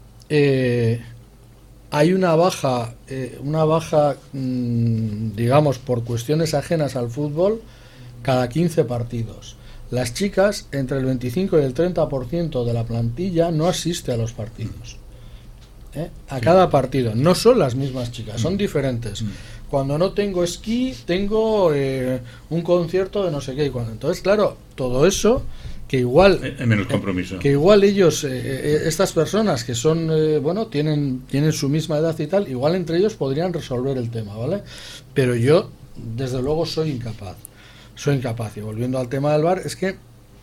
D: eh, hay una baja, eh, una baja, mmm, digamos, por cuestiones ajenas al fútbol, cada quince partidos. Las chicas, entre el veinticinco y el treinta por ciento de la plantilla no asiste a los partidos. ¿Eh? A cada partido. No son las mismas chicas, son diferentes. Cuando no tengo esquí, tengo eh, un concierto de no sé qué. Cuando, entonces, claro, todo eso, que igual...
C: Hay menos compromiso.
D: Eh, que igual ellos, eh, eh, estas personas que son, eh, bueno, tienen, tienen su misma edad y tal, igual entre ellos podrían resolver el tema, ¿vale? Pero yo, desde luego, soy incapaz. Soy incapaz. Y volviendo al tema del V A R, es que,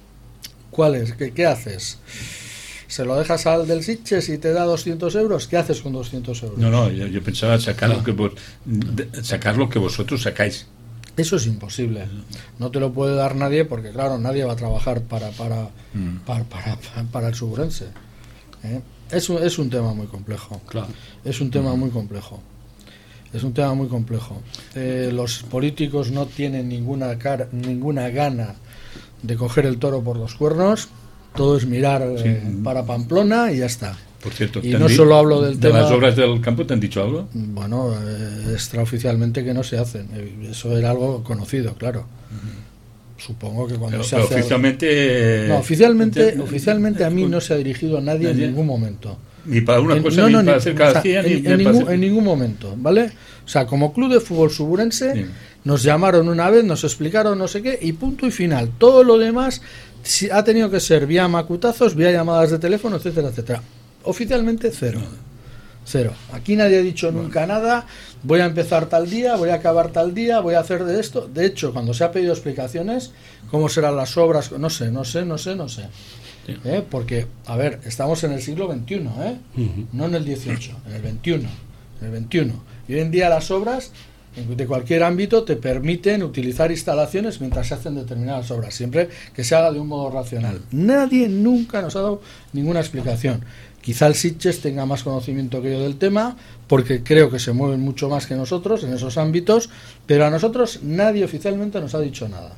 D: ¿cuál es? ¿Qué, qué haces? ¿Se lo dejas al del Sitges y te da doscientos euros? ¿Qué haces con doscientos euros?
C: No, no, yo, yo pensaba sacar, no. lo que vos, sacar lo que vosotros sacáis.
D: Eso es imposible. No te lo puede dar nadie porque, claro, nadie va a trabajar para para, mm. para, para, para, para el Suburense. ¿Eh? Es, un, es un tema muy complejo.
B: Claro.
D: Es un tema muy complejo. Es un tema muy complejo. Eh, los políticos no tienen ninguna cara, ninguna gana de coger el toro por los cuernos. Todo es mirar eh, sí. para Pamplona y ya está.
C: Por cierto,
D: y no solo hablo del
C: de
D: tema...
C: las obras del campo, ¿te han dicho algo?
D: Bueno, eh, extraoficialmente que no se hacen. Eso era algo conocido, claro. Uh-huh. Supongo que cuando
C: pero,
D: se
C: pero
D: hace...
C: oficialmente...
D: Algo... No, oficialmente, oficialmente a mí no se ha dirigido nadie, nadie en ningún momento.
C: Ni para una
D: en,
C: cosa,
D: no,
C: ni
D: no,
C: para
D: ni,
C: hacer cada
D: o sea,
C: día,
D: en,
C: ni,
D: en,
C: ni
D: ningún,
C: para...
D: en ningún momento, ¿vale? O sea, como club de fútbol suburense, sí. nos llamaron una vez, nos explicaron no sé qué, y punto y final. Todo lo demás ha tenido que ser vía macutazos, vía llamadas de teléfono, etcétera, etcétera. Oficialmente cero. Cero. Aquí nadie ha dicho bueno. nunca nada, voy a empezar tal día, voy a acabar tal día, voy a hacer de esto. De hecho, cuando se ha pedido explicaciones, cómo serán las obras, no sé, no sé, no sé, no sé. Sí. ¿Eh? Porque, a ver, estamos en el siglo veintiuno, ¿eh? Uh-huh. No en el dieciocho, en el veintiuno. En el veintiuno. Y hoy en día las obras de cualquier ámbito te permiten utilizar instalaciones mientras se hacen determinadas obras, siempre que se haga de un modo racional. Nadie nunca nos ha dado ninguna explicación. Quizá el Sitges tenga más conocimiento que yo del tema, porque creo que se mueven mucho más que nosotros en esos ámbitos, pero a nosotros nadie oficialmente nos ha dicho nada.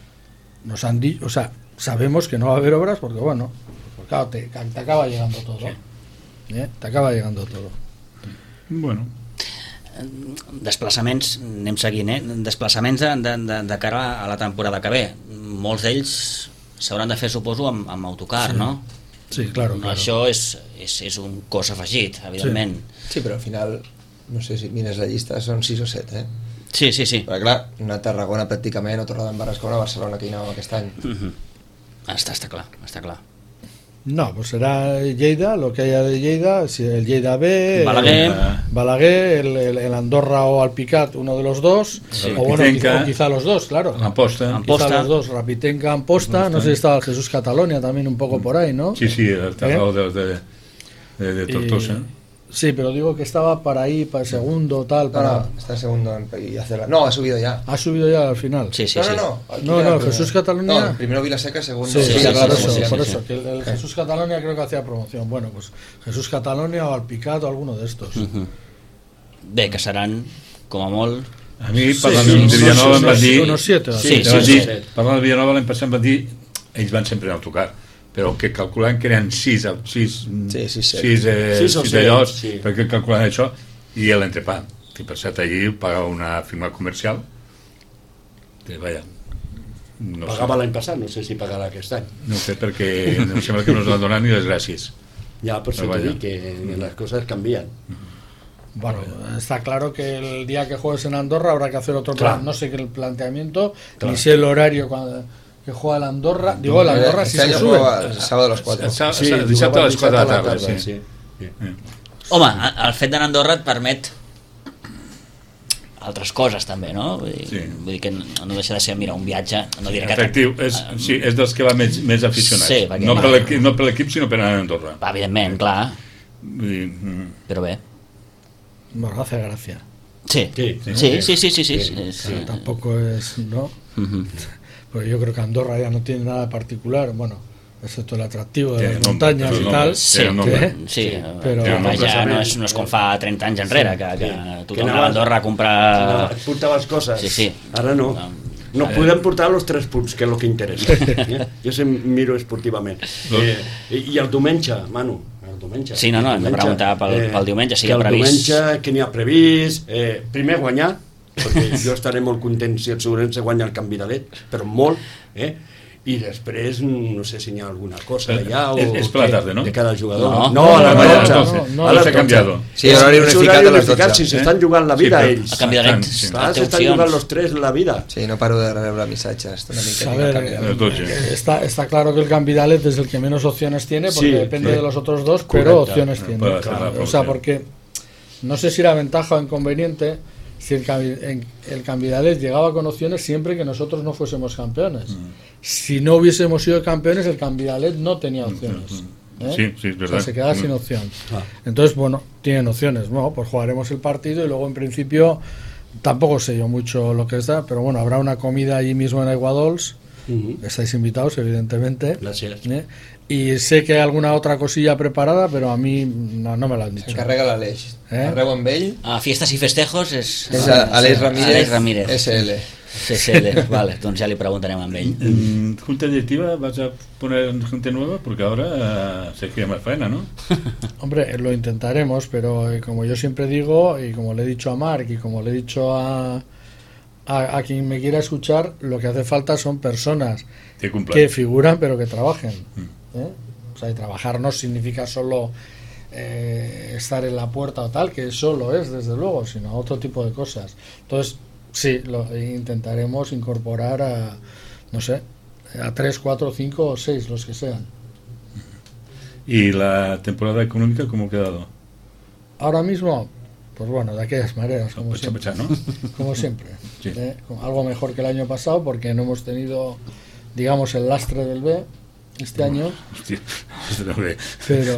D: Nos han dicho, o sea, sabemos que no va a haber obras porque, bueno, pues claro, te, te acaba llegando todo. ¿Eh? Te acaba llegando todo.
C: Bueno.
A: Desplaçaments, anem seguint, eh? Desplaçaments de, de, de, de cara a la temporada que ve. Molts d'ells s'hauran de fer, suposo, amb, amb autocar,
D: sí.
A: no?
D: Sí, claro, claro.
A: Això és, és, és un cos afegit, evidentment.
E: Sí. sí, però al final, no sé si mires la llista, són sis o set, eh?
A: Sí, sí, sí.
E: Perquè clar, una Tarragona pràcticament, o Torredembarra com una Barcelona que hi anàvem aquest any.
A: Uh-huh. Està, està clar, està clar.
D: No, pues será Lleida, lo que haya de Lleida, si el Lleida B,
A: Balaguer,
D: el, Balaguer, el, el, el Andorra o Alpicat, uno de los dos,
A: Sí.
D: o bueno, quizá, o quizá los dos, claro.
C: Amposta.
A: Amposta.
D: Quizá los dos, Rapitenca, Amposta,
C: Amposta.
D: no sé si estaba el Jesús Catalonia también un poco por ahí, ¿no?
C: Sí, sí, el Tarrao
D: ¿Eh?
C: de, de, de, de Tortosa.
D: Y- sí, pero digo que estaba para ahí, para el segundo, tal,
E: No,
D: para...
E: no, está en segundo en, y hace la... No, ha subido ya.
D: Ha subido ya al final.
A: Sí, sí,
E: no,
A: sí.
E: no, no, aquí
D: No,
E: era
D: no,
E: el primero.
D: Jesús Cataluña-
E: No, primero Vilaseca, segundo
D: Sí, sí,
A: sí,
D: sí,
A: sí,
D: por
A: sí,
D: eso,
A: sí,
D: por
A: sí,
D: eso,
A: sí.
D: que el, el Jesús Catalonia creo que hacía promoción. Bueno, pues Jesús Catalonia o Alpicat o alguno de estos.
A: Uh-huh. Bé, que seran, com a molt...
C: A mi,
D: Sí,
C: parlant
D: sí,
C: de
D: sí,
C: Villanova,
D: sí,
C: em van
D: sí,
C: dir...
D: unos siete,
A: Sí,
C: em
A: sí,
C: van
A: sí,
C: dir-
A: sí.
C: Parlant de Villanova, l'any passat em van dir... Ells van sempre en autocar, però que calculant que eren sis, sis,
E: Sí, sis, set.
C: sis, eh,
B: Sis o
C: sis
B: set,
C: d'allòs,
B: sí.
C: perquè calculant això, i l'entrepà, que per cert allí pagava una firma comercial, que, vaja, no
B: Pagava
C: sé,
B: l'any passat, no sé si pagarà aquest any.
C: no sé perquè em sembla que no ens van donar ni les gràcies.
B: Ja, per això
C: Però
B: t'ho
C: vaja.
B: dic, que les coses canvien.
D: Bueno, está claro que el día que juegues en Andorra habrá que hacer otro
B: Claro.
D: plan. No sé qué el planteamiento,
B: Claro.
D: ni sé el horario cuando, que juega el Andorra. Digo, el Andorra
E: Este
D: si se
E: año
D: sube.
E: juega el sábado a las cuatro.
C: El sá-
B: Sí,
C: sá- dissabte a les quatre de la tarda, sí.
B: sí. sí.
A: Home, el fet d'anar a Andorra et permet altres coses també, no? Vull dir,
C: Sí.
A: vull dir que no, no deixa de ser, mira, un viatge, no diré que...
C: Efectiu, és, sí, és dels que va més, més aficionats.
A: Sí, perquè-
C: no, per l'equip, no per l'equip, sinó per anar a Andorra.
A: Va, evidentment, clar,
C: Vull dir, mm,
A: però bé.
D: Bueno, hace gracia.
A: Sí,
B: Sí,
A: sí,
B: sí.
A: sí, sí, sí, sí,
B: Sí,
A: sí, sí.
D: Tampoco es, ¿no?
A: Mhm.
D: Porque yo creo que Andorra ya no tiene nada particular, bueno, excepto el atractivo de
C: Tiene
D: las
C: nombre,
D: montañas
C: tiene
D: y
C: nombre,
D: tal.
A: Sí,
C: Tiene nombre.
D: ¿eh?
A: sí,
D: Sí, però-
A: però
C: Però
A: ja
B: no
A: no és, no és com fa trenta anys enrere, que, que
B: Sí.
A: tothom
B: Que
A: anava a Andorra a comprar...
B: Ah, et portaves coses.
A: Sí, sí.
B: Ara no. No podem portar els tres punts, que és el que interessa. Eh? Jo sempre miro esportivament. Eh, I el diumenge, Manu, el diumenge.
A: Sí, no, no, hem de
B: Diumenge,
A: preguntar pel- pel diumenge, si
B: que
A: hi ha
B: el
A: previst.
B: diumenge, que n'hi ha previst. Eh, primer guanyar, perquè jo estaré molt content si el Sobrense guanya el Can Vidalet, però molt, eh? I després, no sé si n'hi ha alguna cosa allà o...
C: És- és per la
B: què,
C: tarda, no?
B: De cada jugador.
A: No.
B: no a les
C: No, a les
B: dotze.
C: dotze.
B: A les
C: No, s'ha
B: dotze.
C: canviado.
E: Sí, horari
B: És
E: unificat a les
B: unificat,
E: dotze.
B: Si s'estan jugant la vida,
C: Sí, però-
B: ells.
A: A canvi de lent.
C: Sí.
B: Clar,
A: Té
B: s'estan
A: opcions.
B: jugant los tres la vida.
E: Sí, no paro de rebre missatges. Una mica
D: A
E: ni
D: ver,
E: canviant.
C: Las dotze.
D: eh, está, está claro que el Cambidalet es el que menos opciones tiene, porque
B: Sí,
D: depende
B: sí.
D: de los otros dos,
B: Correcto.
D: pero opciones tiene.
C: Puede hacer la
D: O sea,
C: promoción.
D: porque no sé si era ventaja o inconveniente si el, Cambi- en- el Cambidalet llegaba con opciones siempre que nosotros no fuésemos campeones. Si no hubiésemos sido campeones, el Cambidalet no tenía opciones. ¿eh?
C: Sí, sí, es
D: O sea,
C: verdad.
D: se quedaba
C: Mm.
D: sin opción.
B: Ah.
D: Entonces, bueno, tienen opciones. Bueno, pues jugaremos el partido y luego en principio tampoco sé yo mucho lo que está, pero bueno, habrá una comida allí mismo en Aiguadols.
B: Uh-huh.
D: Estáis invitados, evidentemente.
B: Gracias.
D: ¿eh? Y sé que hay alguna otra cosilla preparada, pero a mí no, no me lo han dicho.
E: S'encarrega l'Aleix.
D: Eh?
E: Arreu amb ell.
A: A fiestes i festejos és...
E: És Aleix Ramírez,
A: Aleix Ramírez.
E: S L.
A: C C L, vale, doncs ja li preguntarem amb ell.
C: En junta directiva vas a poner gente nueva porque ahora eh, se quiere más faena, ¿no?
D: Hombre, lo intentaremos, pero eh, como yo siempre digo, y como le he dicho a Marc, y como le he dicho a, a, a quien me quiera escuchar, lo que hace falta son personas
C: Que cumplan.
D: que figuran pero que trabajen. ¿eh? O sea, y trabajar no significa solo eh, estar en la puerta o tal, que eso lo es, desde luego, sino otro tipo de cosas. Entonces, sí, lo intentaremos incorporar a, no sé, a tres, cuatro, cinco o seis, los que sean.
C: ¿Y la temporada económica cómo ha quedado?
D: Ahora mismo, pues bueno, de aquellas maneras, como
C: Pecha,
D: siempre.
C: pecha, ¿no?
D: Como siempre.
C: Sí.
D: ¿eh? Con algo mejor que el año pasado, porque no hemos tenido, digamos, el lastre del B este año,
C: Hòstia, és de bé.
D: pero...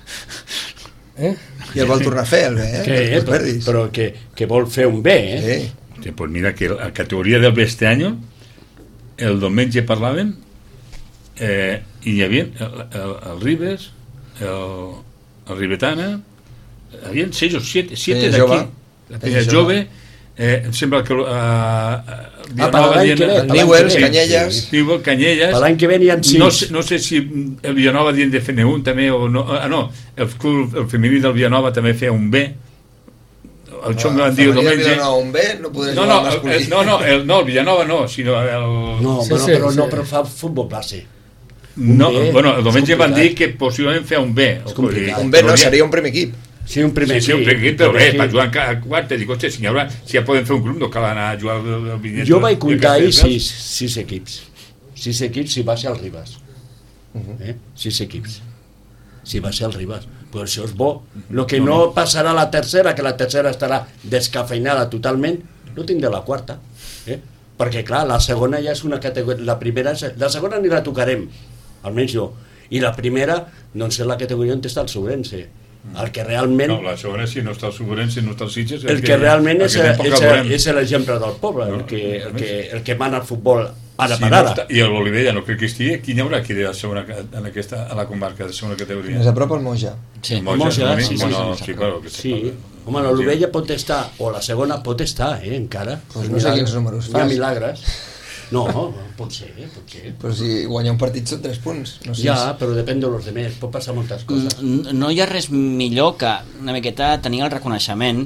D: ¿eh?
E: I el vol tornar a fer, el bé, eh?
B: Que,
E: No
B: eh,
E: es perdis.
B: però que, que vol fer un bé, eh?
E: Sí.
C: Hòstia, pues mira que la categoria del bé este año, el diumenge parlaven, eh, i hi havia el, el, el Ribes, el, el Ribetana, havien sis o siete, siete
E: Peña
C: d'aquí.
E: Jove.
C: La
E: Peña
C: Peña
E: Jove.
C: Jove, eh, em sembla que... Uh,
B: Ah, per l'any que ve, per l'any
E: Newell's,
B: que ve.
E: Canyelles.
C: Newell, Canyelles.
B: Per l'any que ve n'hi ha sis.
C: No sé, no sé si el Villanova dient de fer un també o no. Ah, no, el club el femení del Villanova també feia un B. El Xonga van dir el diumenge...
E: No, un B, no podré
C: No,
E: jugar
C: no,
E: al masculí.
C: el, no, no, el, no, el Villanova no, sinó el...
B: No,
D: Sí,
B: bueno,
D: sí,
B: però
D: sí.
B: no, però fa futbol base.
C: no
B: un B,
C: bueno, el diumenge
B: és
C: van dir
B: complicat.
C: que possiblement feia un B.
B: És complicat.
E: Un B no, seria un primer equip.
B: Sí, un primer
C: sí, sí, un
B: equip.
C: primer equip, però
B: primer
C: bé, per
B: equip.
C: jugar a quarta, dic, hòstia, si, haurà, si ja poden fer un club, no cal anar a jugar al, al Vinyet.
B: Jo vaig comptar ahir sis, sis equips. Sis equips si va ser el Ribas. Eh? Sis equips. Si va ser el Ribas. Però això és bo. El que no passarà a la tercera, que la tercera estarà descafeinada totalment, no tindrà la quarta. Eh? Perquè, clar, la segona ja és una categoria... La primera, la segona ni la tocarem, almenys jo. I la primera, doncs és la categoria on està el Sobrense. El que realment...
C: No, la segona, si no està el Sobrense, no està el Sitges...
B: El que realment és,
C: és,
B: és, és l'exemple del poble, el que, el, que, el que mana el futbol ara
C: si
B: per
C: no
B: ara.
C: està, I l'Olivella no crec que estigui, qui hi haurà aquí de la segona, en aquesta, a la comarca de segona categoria?
E: Més a prop el Moja.
A: Sí,
C: El Moja,
B: Moja,
C: sí,
B: sí,
C: sí,
B: sí,
C: sí, sí, claro, que
B: Sí,
C: sí.
B: home, l'Olivella pot estar, o la segona pot estar, eh, encara.
E: Pues no sé quins números
B: Hi ha
E: fas.
B: milagres. No, pot ser, pot ser.
E: Però si guanyar un partit són tres punts, no sis.
B: Ja, però depèn de los demés, pot passar moltes coses.
A: No, no hi ha res millor que una miqueta tenir el reconeixement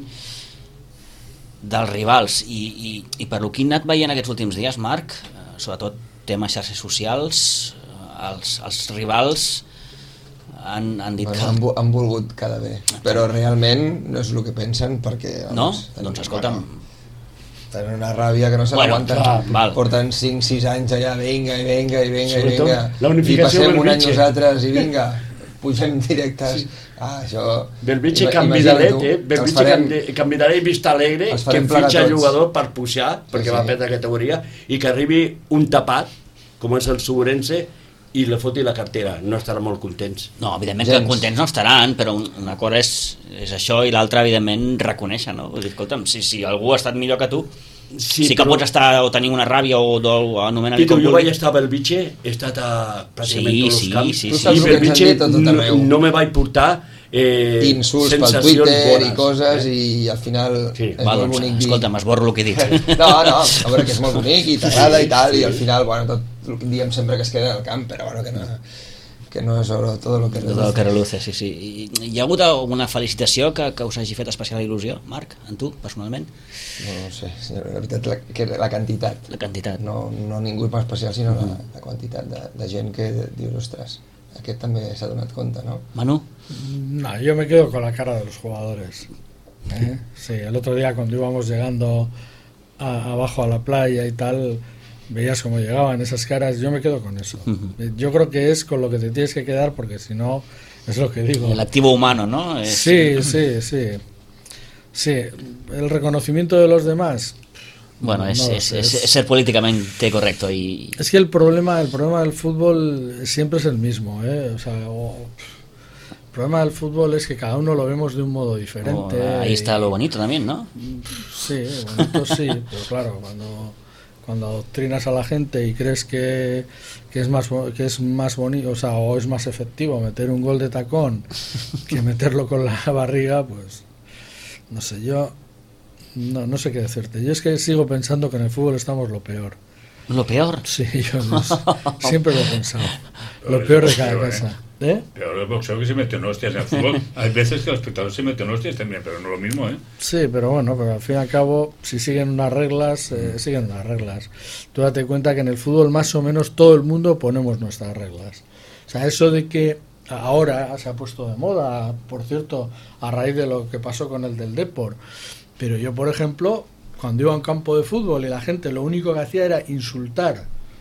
A: dels rivals i, i, i per lo que he anat veient aquests últims dies, Marc, eh, sobretot temes xarxes socials, eh, els, els rivals han, han dit
E: Bueno,
A: que...
E: han, vo- han volgut quedar bé, però realment no és el que pensen perquè...
A: No?
E: tenen-
A: Doncs escolta'm,
E: bueno, tenen una ràbia que no se
A: Bueno,
E: l'aguanten.
A: clar, val.
E: Porten cinc sis anys allà, vinga, i vinga, i vinga, i
B: Sobretot
E: vinga.
B: la unificació
E: I passem
B: del
E: un any
B: Belvitge.
E: nosaltres i vinga, pugem directes. Sí. Ah, això...
B: Belvitge
E: ima-
B: Canvidalet,
E: imagina't tu,
B: eh?
E: els
B: Belvitge
E: farem-
B: Canvi- Canvidalet i Vista Alegre,
E: els
B: que
E: farem
B: en
E: plegar
B: fitxa
E: tots.
B: jugador per pujar, perquè
E: Sí,
B: va
E: sí.
B: perdre categoria, i que arribi un tapat, com és el Sobrense, i le foti la cartera. No estarà molt contents.
A: no, evidentment
E: Gens.
A: que contents no estaran, però un- una cosa és, és això i l'altra, evidentment, reconèixer, no? Vull dir, escolta'm, si, si algú ha estat millor que tu, sí, sí que
B: però-
A: pots estar o tenir una ràbia o, o anomenar-li
B: Pitu,
A: com
B: jo vaig
A: vulguis.
B: estar a Belvitge, he estat a pràcticament
A: Sí,
B: tots
A: sí,
B: els camps,
A: sí,
E: Tu
A: sí.
E: saps
B: i
E: el que ens han
B: Belvitge
E: dit a tot
B: no,
E: arreu.
B: no me vaig portar eh,
E: insults pel
B: sensacions
E: Twitter
B: bones,
E: i coses
B: eh?
E: i al final
B: Sí,
E: és
A: Va,
E: molt
A: doncs,
E: bonic dir...
A: escolta, m'esborro el que he dit.
E: No, no, a veure que és molt bonic i t'agrada i tal, i al final, bueno, tot el que diem sempre que es queda al camp, però bueno, que no, que no és sobre tot el que
A: Tot el que reluce, sí, sí. I hi ha hagut alguna felicitació que, que us hagi fet especial il·lusió, Marc, en tu, personalment?
E: No, no sé, la veritat, la, que la quantitat.
A: La quantitat.
E: No, no ningú és especial, sinó la, la quantitat de, de gent que dius, ostres, aquest també s'ha donat compte, ¿no?
A: Manu?
D: No, yo me quedo con la cara de los jugadores. ¿eh? Sí, el otro día cuando íbamos llegando a- abajo a la playa y tal, veías cómo llegaban esas caras, yo me quedo con eso.
A: Ujú.
D: Yo creo que es con lo que te tienes que quedar porque si no, es lo que digo.
A: El activo humano, ¿no? Es-
D: Sí, sí, sí. Sí, el reconocimiento de los demás.
A: Bueno,
D: no
A: es,
D: lo
A: es,
D: sé,
A: es-
D: es-
A: es ser políticamente correcto y...
D: Es que el problema, el problema del fútbol siempre es el mismo, ¿eh? O sea, o- el problema del fútbol es que cada uno lo vemos de un modo diferente.
A: Oh, ahí está
D: y-
A: lo bonito también, ¿no?
D: Sí, bonito sí, pero claro, cuando, cuando adoctrinas a la gente y crees que, que es más bo- que es más bonito, o sea, o es más efectivo meter un gol de tacón que meterlo con la barriga, pues no sé, yo no, no sé qué decirte. Yo es que sigo pensando que en el fútbol estamos lo peor.
A: Lo peor.
D: Sí, yo no sé, siempre lo he pensado. Lo peor de cada
C: Peor,
D: casa. ¿Eh?
C: Pero el boxeo que se meten hostias en el fútbol, hay veces que los espectadores se meten hostias también, pero no lo mismo, ¿eh?
D: Sí, pero bueno, pero al fin y al cabo, si siguen unas reglas, eh, siguen unas reglas. Tú date cuenta que en el fútbol más o menos todo el mundo ponemos nuestras reglas. O sea, eso de que ahora se ha puesto de moda, por cierto, a raíz de lo que pasó con el del Depor. Pero yo, por ejemplo, cuando iba a un campo de fútbol y la gente lo único que hacía era insultar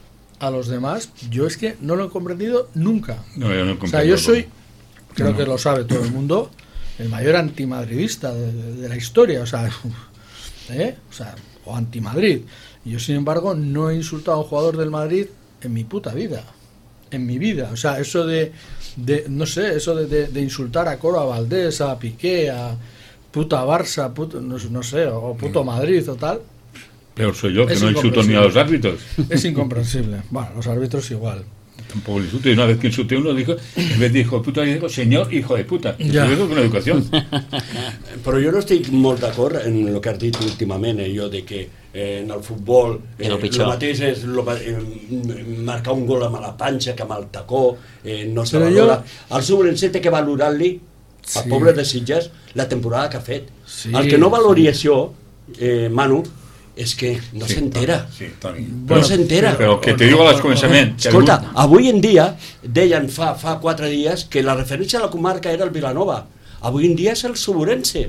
D: a los demás, yo es que no lo he comprendido nunca.
C: No, yo no
D: O sea,
C: comprendo.
D: yo soy, creo
C: No.
D: que lo sabe todo el mundo, el mayor antimadridista de, de- de la historia, o sea, ¿eh? O sea, o antimadrid. Y yo, sin embargo, no he insultado a un jugador del Madrid en mi puta vida, en mi vida. O sea, eso de, de no sé, eso de, de- de insultar a Coro, a Valdés, a Piqué, a puta Barça, puto, no, no sé, o puto Madrid o tal,
C: Peor soy yo, que
D: Es
C: no insulto ni a los árbitros.
D: es incomprensible. Bueno, los árbitros igual.
C: Tampoco le insulto. Y una vez que insulté a uno, dijo, en vez de hijo de puta, dijo, señor hijo de puta.
D: Ja.
C: Eso es una educación.
B: Però jo no estic molt d'acord en el que has dit últimament, eh, jo de que eh, en el futbol eh,
A: Era el pitjor.
B: el mateix és lo, eh, marcar un gol amb la panxa que amb el tacó, eh, no se
D: Però
B: valora.
D: jo-
B: El Sobrense té que valorar-li al
D: Sí.
B: poble de Sitges la temporada que ha fet.
D: Sí,
B: el que no valori això, eh, Manu, és que no
C: Sí,
B: s'entera.
C: Sí, Toni.
B: No s'entera.
C: Però que te digo al començament. que
B: Escolta,
C: algú-
B: avui en dia, deien fa, fa quatre dies que la referència a la comarca era el Vilanova. avui en dia és el Suburense.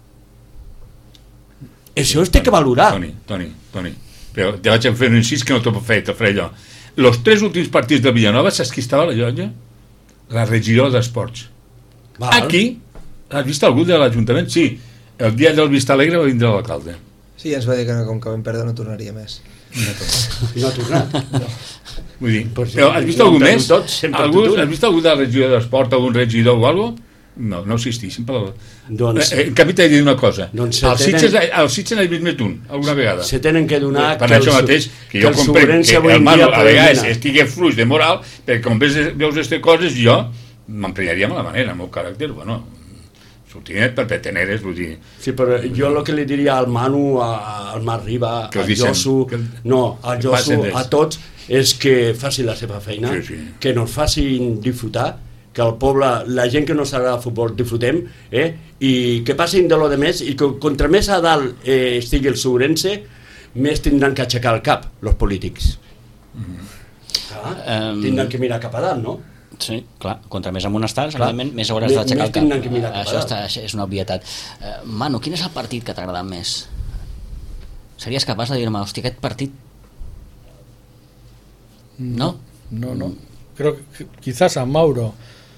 B: Això es té que valorar.
C: Toni, Toni, Toni, però ja vaig fer un incís que no t'ho he fet, el faré jo. Los tres últims partits de Villanova, saps qui estava a la llotja? La regidora d'Esports.
B: Val.
C: Aquí, has vist algú de l'Ajuntament? Sí, el dia del Vista Alegre va vindre l'alcalde.
E: Sí, ens va dir que no, com que vam perdre no tornaria més.
B: No ha tornat. No.
C: Vull dir,
B: Pues,
C: però has vist
B: no,
C: algú
B: però
C: més?
B: tots, sempre
C: Algú,
B: tothom.
C: has vist algú de la regidora d'Esport, algun regidor o alguna cosa? No, no existeix. Sempre...
B: Doncs-
C: eh, en canvi t'he de dir una cosa.
B: Doncs
C: Al
B: se tenen-
C: Sitges, al Sitges n'he vist més d'un, alguna vegada.
B: Se tenen que donar
C: Per
B: que
C: això
B: el,
C: mateix, que
B: que
C: jo
B: el
C: comprenc
B: Suburense
C: que
B: avui
C: el
B: en
C: Manu
B: dia
C: a vegades
B: predomina.
C: estigui fluix de moral, perquè com veus, veus aquestes coses, jo m'emprenyaria de la manera, el meu caràcter, bueno, sortinet per peteneres, vull dir...
B: Sí, però jo el que li diria al Manu, a- al Marc Riba,
C: Que el
B: al
C: deixem,
B: Josu,
C: que el-
B: no, al
C: que
B: Josu,
C: passen d'ells.
B: a tots, és que faci la seva feina,
C: Sí, sí.
B: que nos facin disfrutar, que el poble, la gent que no s'agrada el futbol, disfrutem, eh? I que passin de lo de més, i que contra més a dalt eh, estigui el Suburense, més tindran que aixecar el cap, els polítics. Ah,
A: Em,
B: tindran que mirar cap a dalt, no?
A: Sí, clar, contra més amunt estàs,
B: Clar.
A: evidentment, més hauràs
B: Més-
A: d'aixecar
B: més
A: el cap.
B: tindran que mirar cap a
A: Això
B: dalt.
A: està, això és una obvietat. Uh, Manu, quin és el partit que t'ha agradat més? Series capaç de dir-me, hòstia, aquest partit... No?
D: No, no. Creo que quizás San Mauro.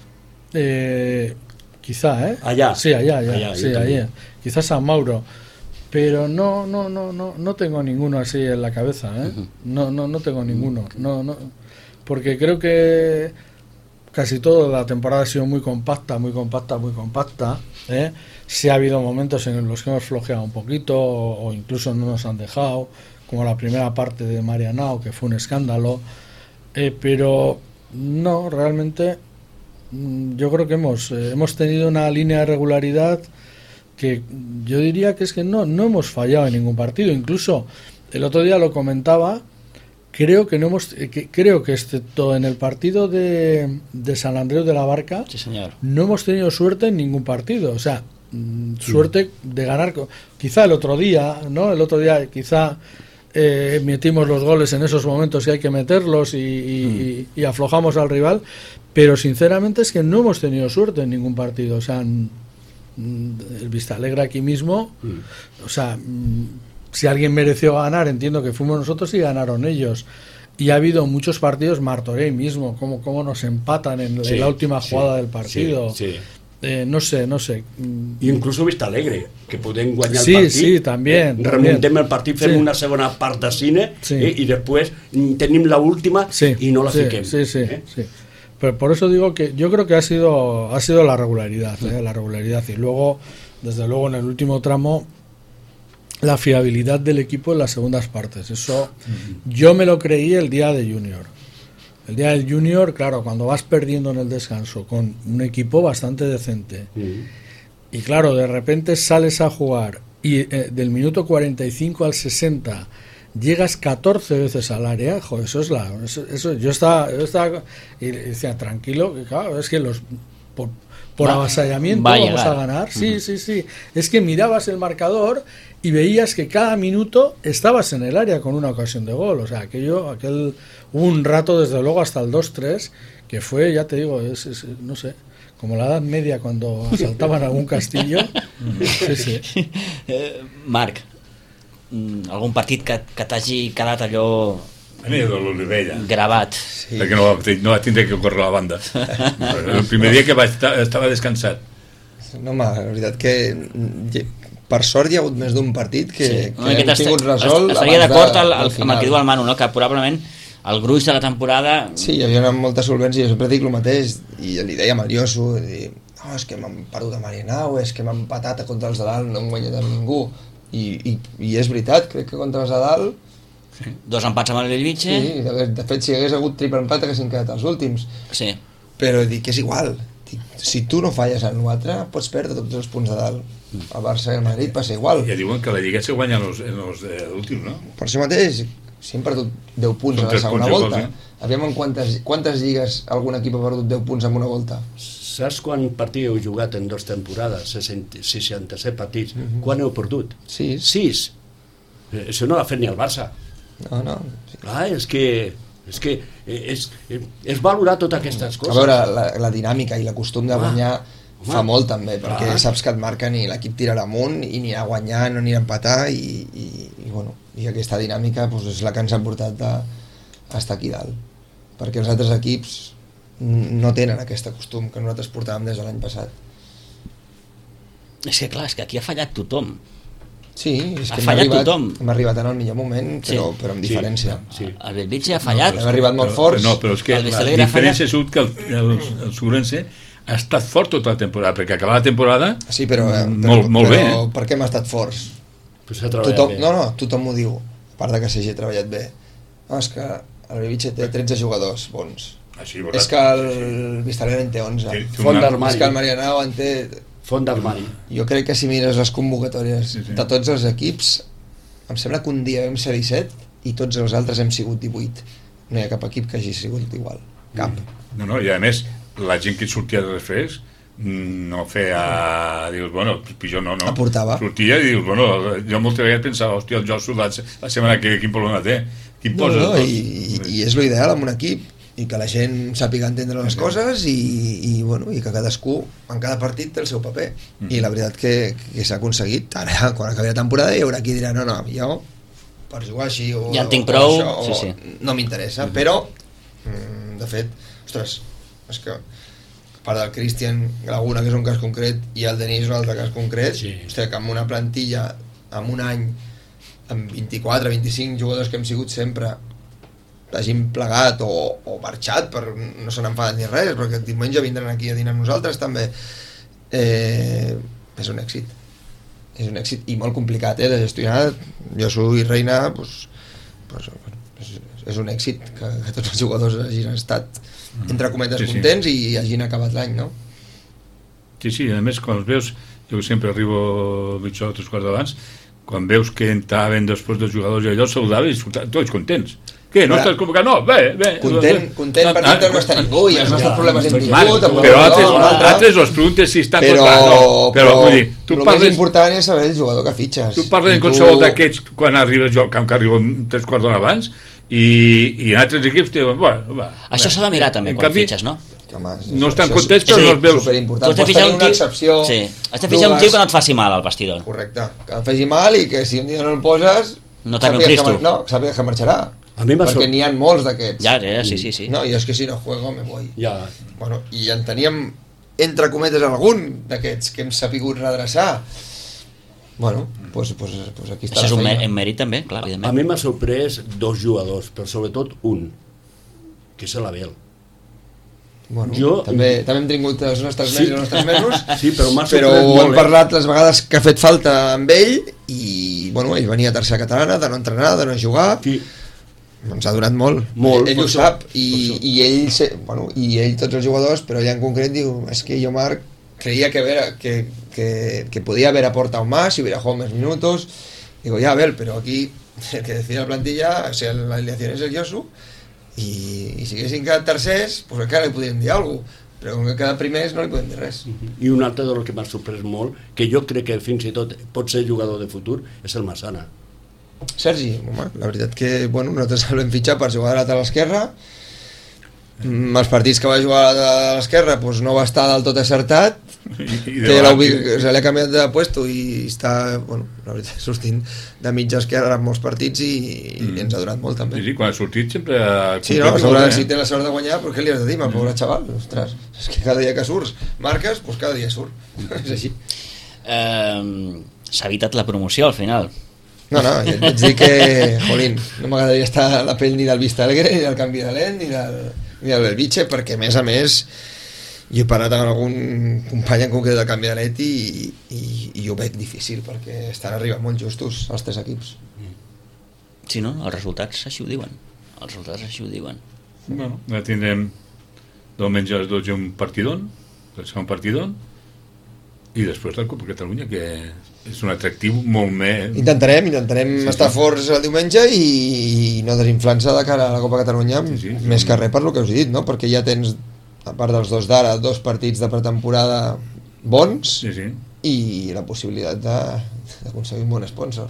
D: Eh, quizá, ¿eh?
B: Allá.
D: Sí, allá, allá.
B: Allá,
D: sí,
B: yo también.
D: allá. Quizás San Mauro. Pero no, no, no, no, no tengo ninguno así en la cabeza, ¿eh? No, no, no tengo ninguno. No, no, porque creo que casi toda la temporada ha sido muy compacta, muy compacta, muy compacta, ¿eh? Sí ha habido momentos en los que hemos flojeado un poquito o, o incluso no nos han dejado, como la primera parte de Marianao, que fue un escándalo, eh, pero no, realmente mm, yo creo que hemos, eh, hemos tenido una línea de regularidad que yo diría que es que no, no hemos fallado en ningún partido. Incluso el otro día lo comentaba, creo que no hemos eh, que, creo que excepto en el partido de, de San Andreu de la Barca,
A: Sí, señor.
D: no hemos tenido suerte en ningún partido. O sea, mm, suerte de ganar. co- Quizá el otro día, ¿no? El otro día quizá eh, metimos los goles en esos momentos que hay que meterlos y, y, y- y aflojamos al rival, pero sinceramente es que no hemos tenido suerte en ningún partido. O sea, n- n- el Vistalegre aquí mismo, o sea, mm, si alguien mereció ganar, entiendo que fuimos nosotros y ganaron ellos. Y ha habido muchos partidos, Martorell mismo, cómo, cómo nos empatan en,
B: Sí,
D: en la última
B: sí,
D: jugada del partido.
B: sí, sí.
D: Eh, no sé, no sé. Mm,
B: I inclús Vista Alegre, que podem guanyar
D: Sí,
B: el partit.
D: sí, també,
B: eh,
D: també.
B: Remuntem el partit, fem
D: Sí.
B: una segona part de cine
D: Sí.
B: eh, i després mm, tenim la última
D: sí,
B: i no la
D: sí,
B: fiquem.
D: Sí, sí,
B: eh?
D: sí. Pero por eso digo que yo creo que ha sido ha sido la regularidad, ¿eh? La regularidad y luego, desde luego, en el último tramo la fiabilidad del equipo en las segundas partes. Eso yo me lo creí el día de Junior. El día del Junior, claro, cuando vas perdiendo en el descanso con un equipo bastante decente
B: Mm.
D: y claro, de repente sales a jugar y eh, del minuto cuarenta y cinco al sesenta llegas catorce veces al área, joder, eso es la eso, eso- yo estaba yo estaba y decía tranquilo, que claro, es que los por, por
A: Va-
D: avasallamiento
A: va a
D: vamos
A: llegar.
D: a ganar. Sí, sí, sí. Es que mirabas el marcador y veías que cada minuto estabas en el área con una ocasión de gol, o sea, aquello aquel hubo un rato desde luego hasta el dos tres que fue, ya te digo, es, es- no sé, como la Edad Media cuando asaltaban algún castillo. Sí, sí.
A: Eh, Marc, mm, algun partit que, que t'hagi quedat allò
C: A mi de l'Olivella,
A: gravat?
C: sí. perquè no, va- no va tindre que córrer la banda. El primer dia que vaig estar, estava descansat.
E: No, home, la veritat que mm, per sort hi ha hagut més d'un partit que,
A: Sí.
E: que
A: Una miqueta
E: hem tingut
A: est-
E: resolt
A: est- estaria
E: abans
A: d'acord
E: de-
A: al-
E: del
A: al- amb el
E: final.
A: que diu el Manu, no? Que probablement el gruix de la temporada
E: Sí, hi havia una molta solvència, jo sempre dic el mateix, i li dèiem al Iosu, dir, no, és que m'han perdut a Marianao, és que m'han empatat contra els de dalt, no hem guanyat a ningú, i, i, i és veritat, crec que contra els de dalt,
A: dos empats amb el Bellvitge.
E: sí, de, de fet, si hi hagués hagut triple empat, haguessin quedat els últims,
A: Sí.
E: però dic que és igual, dic, si tu no falles en l'altre, pots perdre tots els punts de dalt, el Barça i el Madrid passa igual,
C: Ja diuen que la Lliga se guanya en els, en els eh, últims, no?
E: per això mateix, si hem perdut deu punts
C: Són
E: a la
C: tres
E: segona
C: punts i
E: volta,
C: poc,
E: aviam en quantes, quantes lligues algun equip ha perdut deu punts en una volta?
B: Saps quan partit heu jugat en dues temporades? seixanta-set partits. Quan heu perdut?
E: Sis.
B: Sis. Eh, Això no l'ha fet ni el Barça.
E: No, no, sí.
B: Clar, és que és que és, és valorar totes aquestes
E: A
B: coses.
E: veure, la, la dinàmica i la costum de
B: Ah,
E: guanyar fa molt també, perquè ah. saps que et marquen i l'equip tirarà amunt i anirà a guanyar, no anirà a empatar i, i, i, bueno, i aquesta dinàmica doncs, és la que ens ha portat a, a estar aquí dalt, perquè els altres equips no tenen aquest costum que nosaltres portàvem des de l'any passat.
A: És que clar, és que aquí ha fallat tothom.
E: Sí, és que
A: ha fallat
E: arribat,
A: tothom.
E: Hem arribat en el millor moment, però, sí. però amb diferència.
B: Sí, sí.
A: El Bellvitge ha fallat.
E: No, hem arribat molt
C: però,
E: forts.
C: No, però és que
A: El
C: la
A: Vistalegre ha
C: diferència ha sigut que el, el, el Segurense ha estat fort tota la temporada, perquè acabar la temporada
E: Sí, però, però,
C: molt, molt
E: però,
C: bé.
E: però per què hem estat forts?
B: Pues s'ha treballat
E: Tothom,
B: bé.
E: no, no, tothom ho diu, a part de que s'hagi treballat bé. No, és que el Bellvitge té tretze jugadors bons.
C: Ah, sí,
E: És que el Vistalegre en té onze.
C: Té- té
B: Font
C: una-
B: d'armari.
E: És que el Marianao en té...
B: Font d'armari.
E: Jo crec que si mires les convocatòries
C: Sí, sí.
E: de tots els equips, em sembla que un dia vam ser disset i tots els altres hem sigut divuit. No hi ha cap equip que hagi sigut igual. Cap.
C: No, no, i a més, la gent que sortia de refresc no feia... Dius, bueno, pitjor no, no.
E: Aportava.
C: Sortia i dius, bueno, jo moltes vegades pensava, hòstia, el Josu la, la setmana que quin problema té. Quin
E: No,
C: poses?
E: no, i, i és l'ideal amb un equip i que la gent sàpiga entendre les coses i, i, bueno, i que cadascú en cada partit té el seu paper mm. i la veritat que, que s'ha aconseguit. Ara, quan acabi la temporada hi haurà qui dirà no, no, jo per jugar així o,
A: Ja en tinc
E: o,
A: prou,
E: o això,
A: sí,
E: o,
A: sí.
E: no m'interessa, mm. però mm, de fet, ostres, és que a part del Cristian Laguna, que és un cas concret, i el Denis un altre cas concret,
B: Sí.
E: hòstia, que amb una plantilla en un any amb vint-i-quatre, vint-i-cinc jugadors que hem sigut sempre hagin plegat o, o marxat per no se n'enfaden ni res, perquè diumenge vindran aquí a dinar amb nosaltres també, eh, és un èxit és un èxit i molt complicat eh, de gestionar. Josu i Reina pues, pues, és, és un èxit que, que tots els jugadors hagin estat entre cometes
C: Sí, sí.
E: contents i hagin acabat l'any, no?
C: Sí, sí, a més, quan els veus, jo que sempre arribo mitja hora, tres quarts d'abans, quan veus que entraven després dels jugadors i allò, saludaven i disfrutaven, tots contents. Què, no
E: Ara,
C: estàs convocat? No, bé, bé.
E: Content, content per dintre no està ningú i els nostres problemes hem
C: Marc,
E: tingut amb un
C: però
E: jugador,
C: altres,
E: amb un altre.
C: altres els preguntes si estan
E: però,
C: contra- no,
E: però,
C: però, vull dir, tu
E: el més
C: parles,
E: important és saber el jugador que fitxes.
C: tu parles
E: I
C: en qualsevol d'aquests quan arribes jo, que arribo tres quarts d'hora abans i, i en altres equips te diuen, bueno, va.
A: Això s'ha de mirar també
C: En
A: quan
C: canvi,
A: fitxes, no?
E: Home,
C: no estan
E: això és-
C: contents,
A: però
C: però
A: no
C: els veus.
A: Tu
E: superimportant.
A: has de
E: Pots
A: fitxar
E: tenir
A: un
E: una
A: tio...
E: excepció.
A: Sí. Has de fitxar un tio que no et faci mal al vestidor.
E: Correcte. Que et faci mal i que si un dia no el poses...
A: No t'haga un
E: sàpigues
A: Cristo.
E: que, no, sàpigues que marxarà.
B: A mi m'ha
E: Perquè
B: sor-
E: n'hi ha molts d'aquests.
A: Ja, ja, sí, sí, sí.
E: No, i és que si no juego me voy.
B: Ja,
E: Bueno, i en teníem, entre cometes, algun d'aquests que hem sapigut redreçar. Bueno, doncs pues, pues, pues aquí està
A: Això és
E: la
A: un
E: feina.
A: mè- en mèrit també, clar,
B: a
A: evidentment.
B: mi m'ha sorprès dos jugadors, però sobretot un, que és l'Abel.
E: Bueno,
B: Jo-
E: també, també hem tingut els nostres
B: Sí.
E: mesos i els nostres mesos,
B: Sí, però m'ha
E: però
B: sorprès molt,
E: hem
B: eh?
E: parlat les vegades que ha fet falta amb ell i bueno, ell venia a tercera catalana de no entrenar, de no jugar,
B: Sí,
E: ens ha donat molt,
B: Molt,
E: ell
B: per
E: ho
B: això,
E: sap
B: per
E: i,
B: això.
E: i ell se, bueno, i ell tots els jugadors, però ell en concret diu, és que jo Marc creía que, vera, que, que, que podía haber aportado más si hubiera jugado más minutos. Digo, ya, Abel, pero aquí el que decide la plantilla, o sea, la alineación es el Josu, i, i si haguessin quedat tercers, pues encara li podien dir alguna cosa, però com que ha quedat primers no li podem dir res.
B: i un altre del que m'ha sorprès molt, que jo crec que fins i tot pot ser jugador de futur, és el Massana.
E: Sergi, home, la veritat que bueno, nosaltres el vam fitxar per jugar de lateral esquerre. Mm, els partits que va jugar a l'esquerra pues, no va estar del tot acertat,
C: I, i
E: té la ubic- se l'ha canviat de puesto i està, bueno, la veritat, sortint de mitja esquerra en molts partits i, i
C: Mm.
E: ens ha donat molt també.
C: Sí, sí, quan ha sortit sempre ha
E: Sí, no, a
C: complit
E: sobre,
C: molt bé,
E: si
C: eh?
E: té la sort de guanyar, pues què li has de dir, ma pobre xaval? Ostres, és que cada dia que surts, marques, pues cada dia surt. És així.
A: Eh, S'ha evitat la promoció al final.
E: No, no, jo et vaig dir que, jolín, no m'agradaria estar a la pell ni del Vistalegre, ni del Canvi de Lent, ni del, ni del Belvitge, perquè a més a més jo he parlat amb algun company en concret del Canvi de Lent i, i, i ho veig difícil, perquè estan arribant molt justos els tres equips.
A: Sí, no? Els resultats així ho diuen. Els resultats així ho diuen.
C: Bueno, ja tindrem diumenge a les dotze un partidón, el segon partidón, i després la Copa Catalunya, que és un atractiu molt més...
E: Intentarem, intentarem
C: Sí, sí.
E: estar forts el diumenge i, i no desinflar-se de cara a la Copa Catalunya,
C: Sí, sí, sí.
E: més que res per lo que us he dit, no? Perquè ja tens, a part dels dos d'ara, dos partits de pretemporada bons
C: Sí, sí.
E: i la possibilitat de- d'aconseguir un bon sponsor.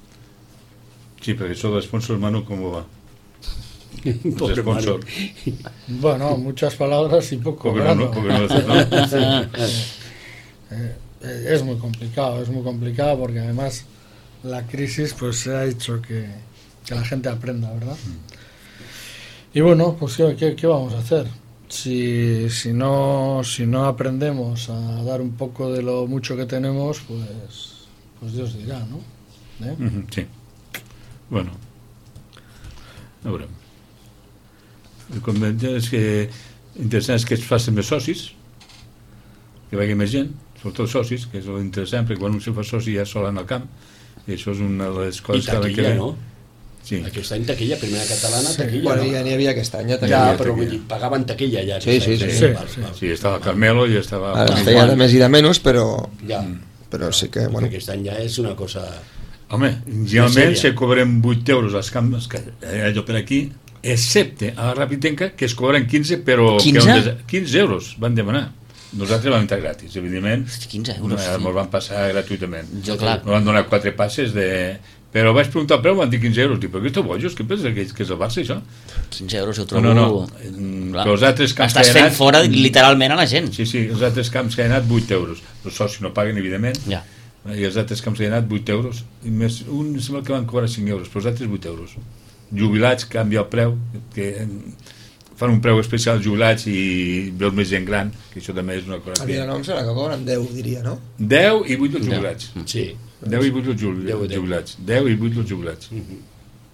C: Sí, perquè això dels sponsors, Manu, com va?
B: Pobre
C: Els sponsors.
D: Bueno, muchas palabras y poco
C: Porque no,
D: grano.
C: porque no, no,
D: Eh, eh, es muy complicado, es muy complicado porque además la crisis pues ha hecho que, que la gente aprenda, ¿verdad? Mm. Y bueno, pues ¿qué, qué, qué vamos a hacer? Si, si, no, si no aprendemos a dar un poco de lo mucho que tenemos, pues, pues Dios dirá, ¿no? ¿Eh?
C: Mm-hmm, sí. Bueno, a veure. Com és que interessant és que es facin més socis, que vagi més gent, sobretot socis, que és l'interessant, perquè quan un se fa soci ja sol anar al camp, i això és una de les coses
B: que... I taquilla, no?
C: Sí.
B: Aquest any taquilla, primera catalana,
D: sí.
B: taquilla.
E: Bueno,
B: no?
E: ja n'hi havia aquest any, ja
B: Ja,
E: taquilla.
B: però vull dir, pagaven taquilla ja.
E: Sí, sí, sí.
D: Sí,
B: val,
D: sí.
B: val.
C: Sí, estava Carmelo i estava...
E: Ara es feia de més i de menys, però,
B: Ja,
E: però sí que,
B: bueno.
E: bueno,
B: Aquest any ja és una cosa...
C: Home, generalment se cobren vuit euros als camps, que allò per aquí, excepte a la Rapitenca, que es cobren quinze, però...
A: quinze?
C: Que quinze euros van demanar. Nosaltres vam entrar gratis, evidentment.
A: quinze euros,
C: Ens
A: sí.
C: van passar gratuïtament.
A: Jo, clar.
C: No van donar quatre passes de... Però vaig preguntar el preu, van dir quinze euros. Dic, però què esteu bojos? Què penses que, que és el Barça, això?
A: quinze euros ho trobo...
C: No, no, no.
A: Clar.
C: Però els altres camps
A: Estàs
C: que he
A: fent
C: anat-
A: fora literalment a la gent.
C: Sí, sí, els altres camps que he anat, vuit euros. Els socis no paguen, evidentment.
A: Ja.
C: I els altres camps que he anat, vuit euros. I més, un sembla que van cobrar cinc euros, però els altres vuit euros. Jubilats, canvia el preu, que fan un preu especial als jubilats i veus més gent gran, que això també és una cosa
E: a
C: que...
E: Vilanova em sembla que cobren deu, diria, no?
C: deu i vuit els jubilats.
B: Sí.
C: deu i vuit els
B: deu i deu.
C: jubilats. deu i vuit els jubilats.
B: Mhm.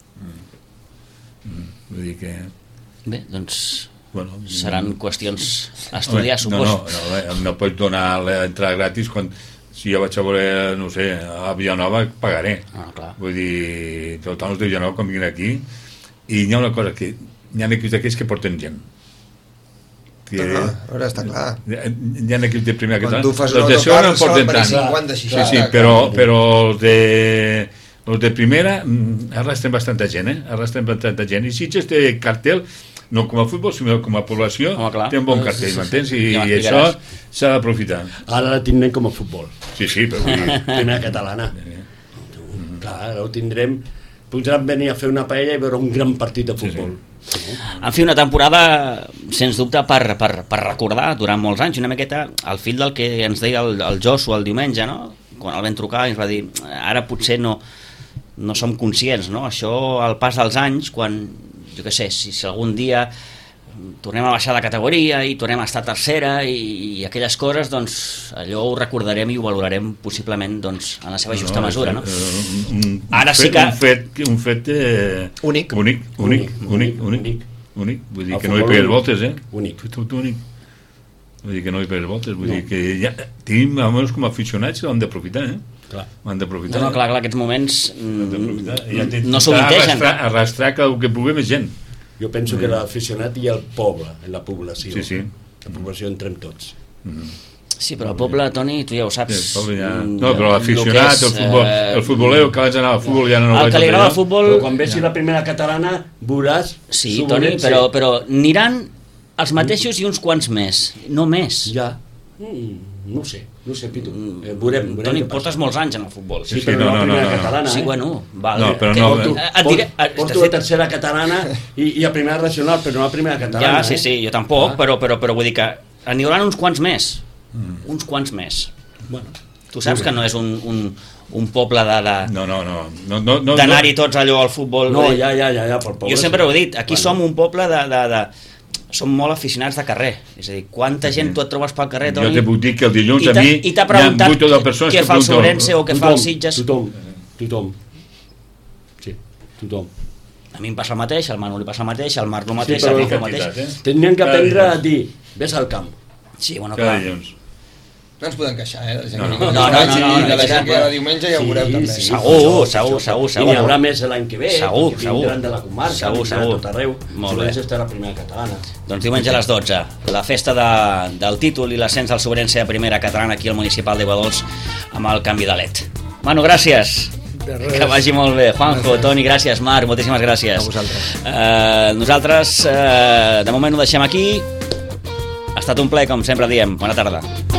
C: Mm. Vull dir que...
A: Bé, doncs
C: Bueno,
A: seran qüestions a estudiar,
C: Home,
A: suposo.
C: No, no, no, no pots donar l'entrada gratis quan si jo vaig a veure, no sé, a Villanova pagaré.
A: Ah, clar.
C: Vull dir, tots els de Villanova quan vinguin aquí, i hi ha una cosa, que hi ha equips d'aquells que porten gent. Que,
E: Ah, a veure, està clar.
C: hi ha, hi ha equips de primera
E: Quan
C: catalana.
E: tu fas
C: Els
E: un
C: de segona
E: autocar,
C: no porten
E: solen venir
C: tant.
E: cinquanta,
C: Sí,
E: seixanta,
C: sí, però, però els de els de primera mm, arrastren bastanta gent, eh? Arrastren bastanta gent. I Sitges té cartel, no com a futbol, sinó com a població,
A: Home, clar.
C: té un bon cartell, m'entens? I,
A: Ja
C: i això
A: m'explicaràs.
C: s'ha d'aprofitar.
B: Ara la tindrem com a futbol.
C: Sí, sí, però vull dir...
B: Primera catalana. Clar, ara ho tindrem. Podrem venir a fer una paella i veure un gran partit de futbol. Sí, sí.
A: En fi, una temporada, sens dubte, per, per, per recordar durant molts anys, una miqueta al fil del que ens deia el, el Josu el diumenge, no? Quan el vam trucar i ens va dir, ara potser no, no som conscients, no? Això al pas dels anys, quan, jo què sé, si, si algun dia tornem a baixar de categoria i tornem a estar a tercera i, i aquelles coses, doncs allò ho recordarem i ho valorarem possiblement doncs, en la seva justa mesura, no?
C: Un, un,
A: Ara
C: fet,
A: sí que-
C: Un fet, un fet eh,
E: Únic.
C: Únic, únic, únic,
B: Únic,
C: únic,
B: únic.
C: únic. Vull dir
B: El
C: que no hi
B: futbol
C: pegues
B: únic.
C: voltes, eh?
B: Únic.
C: Tot, tot únic. Vull dir que no hi pegues voltes. Vull
B: No.
C: dir que ja tenim, almenys com a aficionats, l'hem d'aprofitar, eh?
B: Clar.
C: L'hem d'aprofitar.
A: No, no, clar, clar, aquests moments
C: L'hem
A: mm,
C: d'aprofitar. I hem de-
A: no s'ovintegen.
C: Arrastrar, arrastrar que, que pugui més gent.
B: Jo penso que l'aficionat i el poble, en la població.
C: Sí, sí.
B: La població entrem tots.
A: Sí, però el poble, Toni, tu ja ho saps.
C: Sí, el poble ja...
A: mm,
C: No, però
A: el
C: l'aficionat,
A: que és,
C: el futbol,
A: eh,
C: el futbolero que abans anava al futbol ja no
A: el
C: vaig
A: que li
C: a
A: agrada
C: allò.
A: el futbol...
B: Però quan vegi la primera catalana veuràs...
A: Sí,
B: Subvenció.
A: Toni, però, però aniran els mateixos i uns quants més, no més.
B: Ja. Mm, no ho sé, no ho sé, Pitu. Eh, veurem, veurem
A: Toni,
B: què passa.
A: portes molts anys en el futbol.
B: Sí,
C: Sí,
B: però
C: no,
B: no,
C: no,
B: la primera
C: no, no.
B: catalana,
A: Sí,
B: eh?
A: bueno, val.
C: No, però
A: Que-
C: no,
B: Porto,
A: eh, et diré, eh,
B: porto
A: de
B: la
A: fet-
B: tercera catalana i, i a primera nacional, però no a primera catalana.
A: Ja, sí,
B: eh?
A: sí, jo tampoc,
B: Ah.
A: però, però, però vull dir que n'hi haurà uns quants més. Uns quants més.
B: Bueno,
A: Tu saps que no és un, un, un poble de, de,
C: No, no, no. no, no, no
A: d'anar-hi tots allò al futbol.
B: no,
A: Vull dir,
B: ja, ja, ja, ja, pel poble.
A: jo sempre ho he dit, aquí
B: Bueno.
A: som un poble de, de, de... Som molt aficionats de carrer. És a dir, quanta gent tu et trobes pel carrer,
C: Jo
A: Toni?
C: te puc dir que el dilluns
A: I
C: a
A: t'ha-
C: mi
A: i t'ha
C: hi ha
A: preguntat
C: vuit o deu persones
A: què
C: que
A: fa el
C: pregunten-
A: Sobrense o què fa el Sitges.
B: Tothom, tothom. Sí, tothom.
A: A mi em passa el mateix, al Manu li passa el mateix, al Marc el
B: Sí,
A: mateix,
B: però
A: al Nico el
C: quantitat,
A: mateix.
C: eh?
B: Tenien que
C: Cada
B: aprendre a
C: dilluns.
B: dir, ves al camp.
A: Sí, bueno,
C: Cada
A: clar.
C: dilluns.
E: No ens podem queixar, eh? De la gent
C: No,
E: que
C: no,
E: vinga
A: no,
E: dimarts
A: no,
E: i
A: no,
E: de la
A: no,
E: gent que
A: no.
E: va diumenge ja ho veureu també.
B: sí,
A: Segur,
B: per això, per
A: segur,
B: això.
A: segur,
B: I
A: segur.
B: n'hi haurà més l'any que ve,
A: Segur,
B: perquè
A: segur.
B: vindran de la comarca,
A: Segur,
B: vindran
A: segur.
B: de tot arreu.
A: Molt bé.
B: Sobrense està a la primera catalana.
A: Doncs diumenge a les dotze, la festa de, del títol i l'ascens del Sobrense a primera catalana aquí al Municipal d'Iguadols amb el canvi de L E D. Manu, gràcies.
D: De res.
A: Que vagi molt bé. Juanjo, Toni, gràcies. Marc, moltíssimes gràcies.
E: A vosaltres.
A: Eh, nosaltres, eh, de moment ho deixem aquí. Ha estat un plaer, com sempre diem. Bona tarda.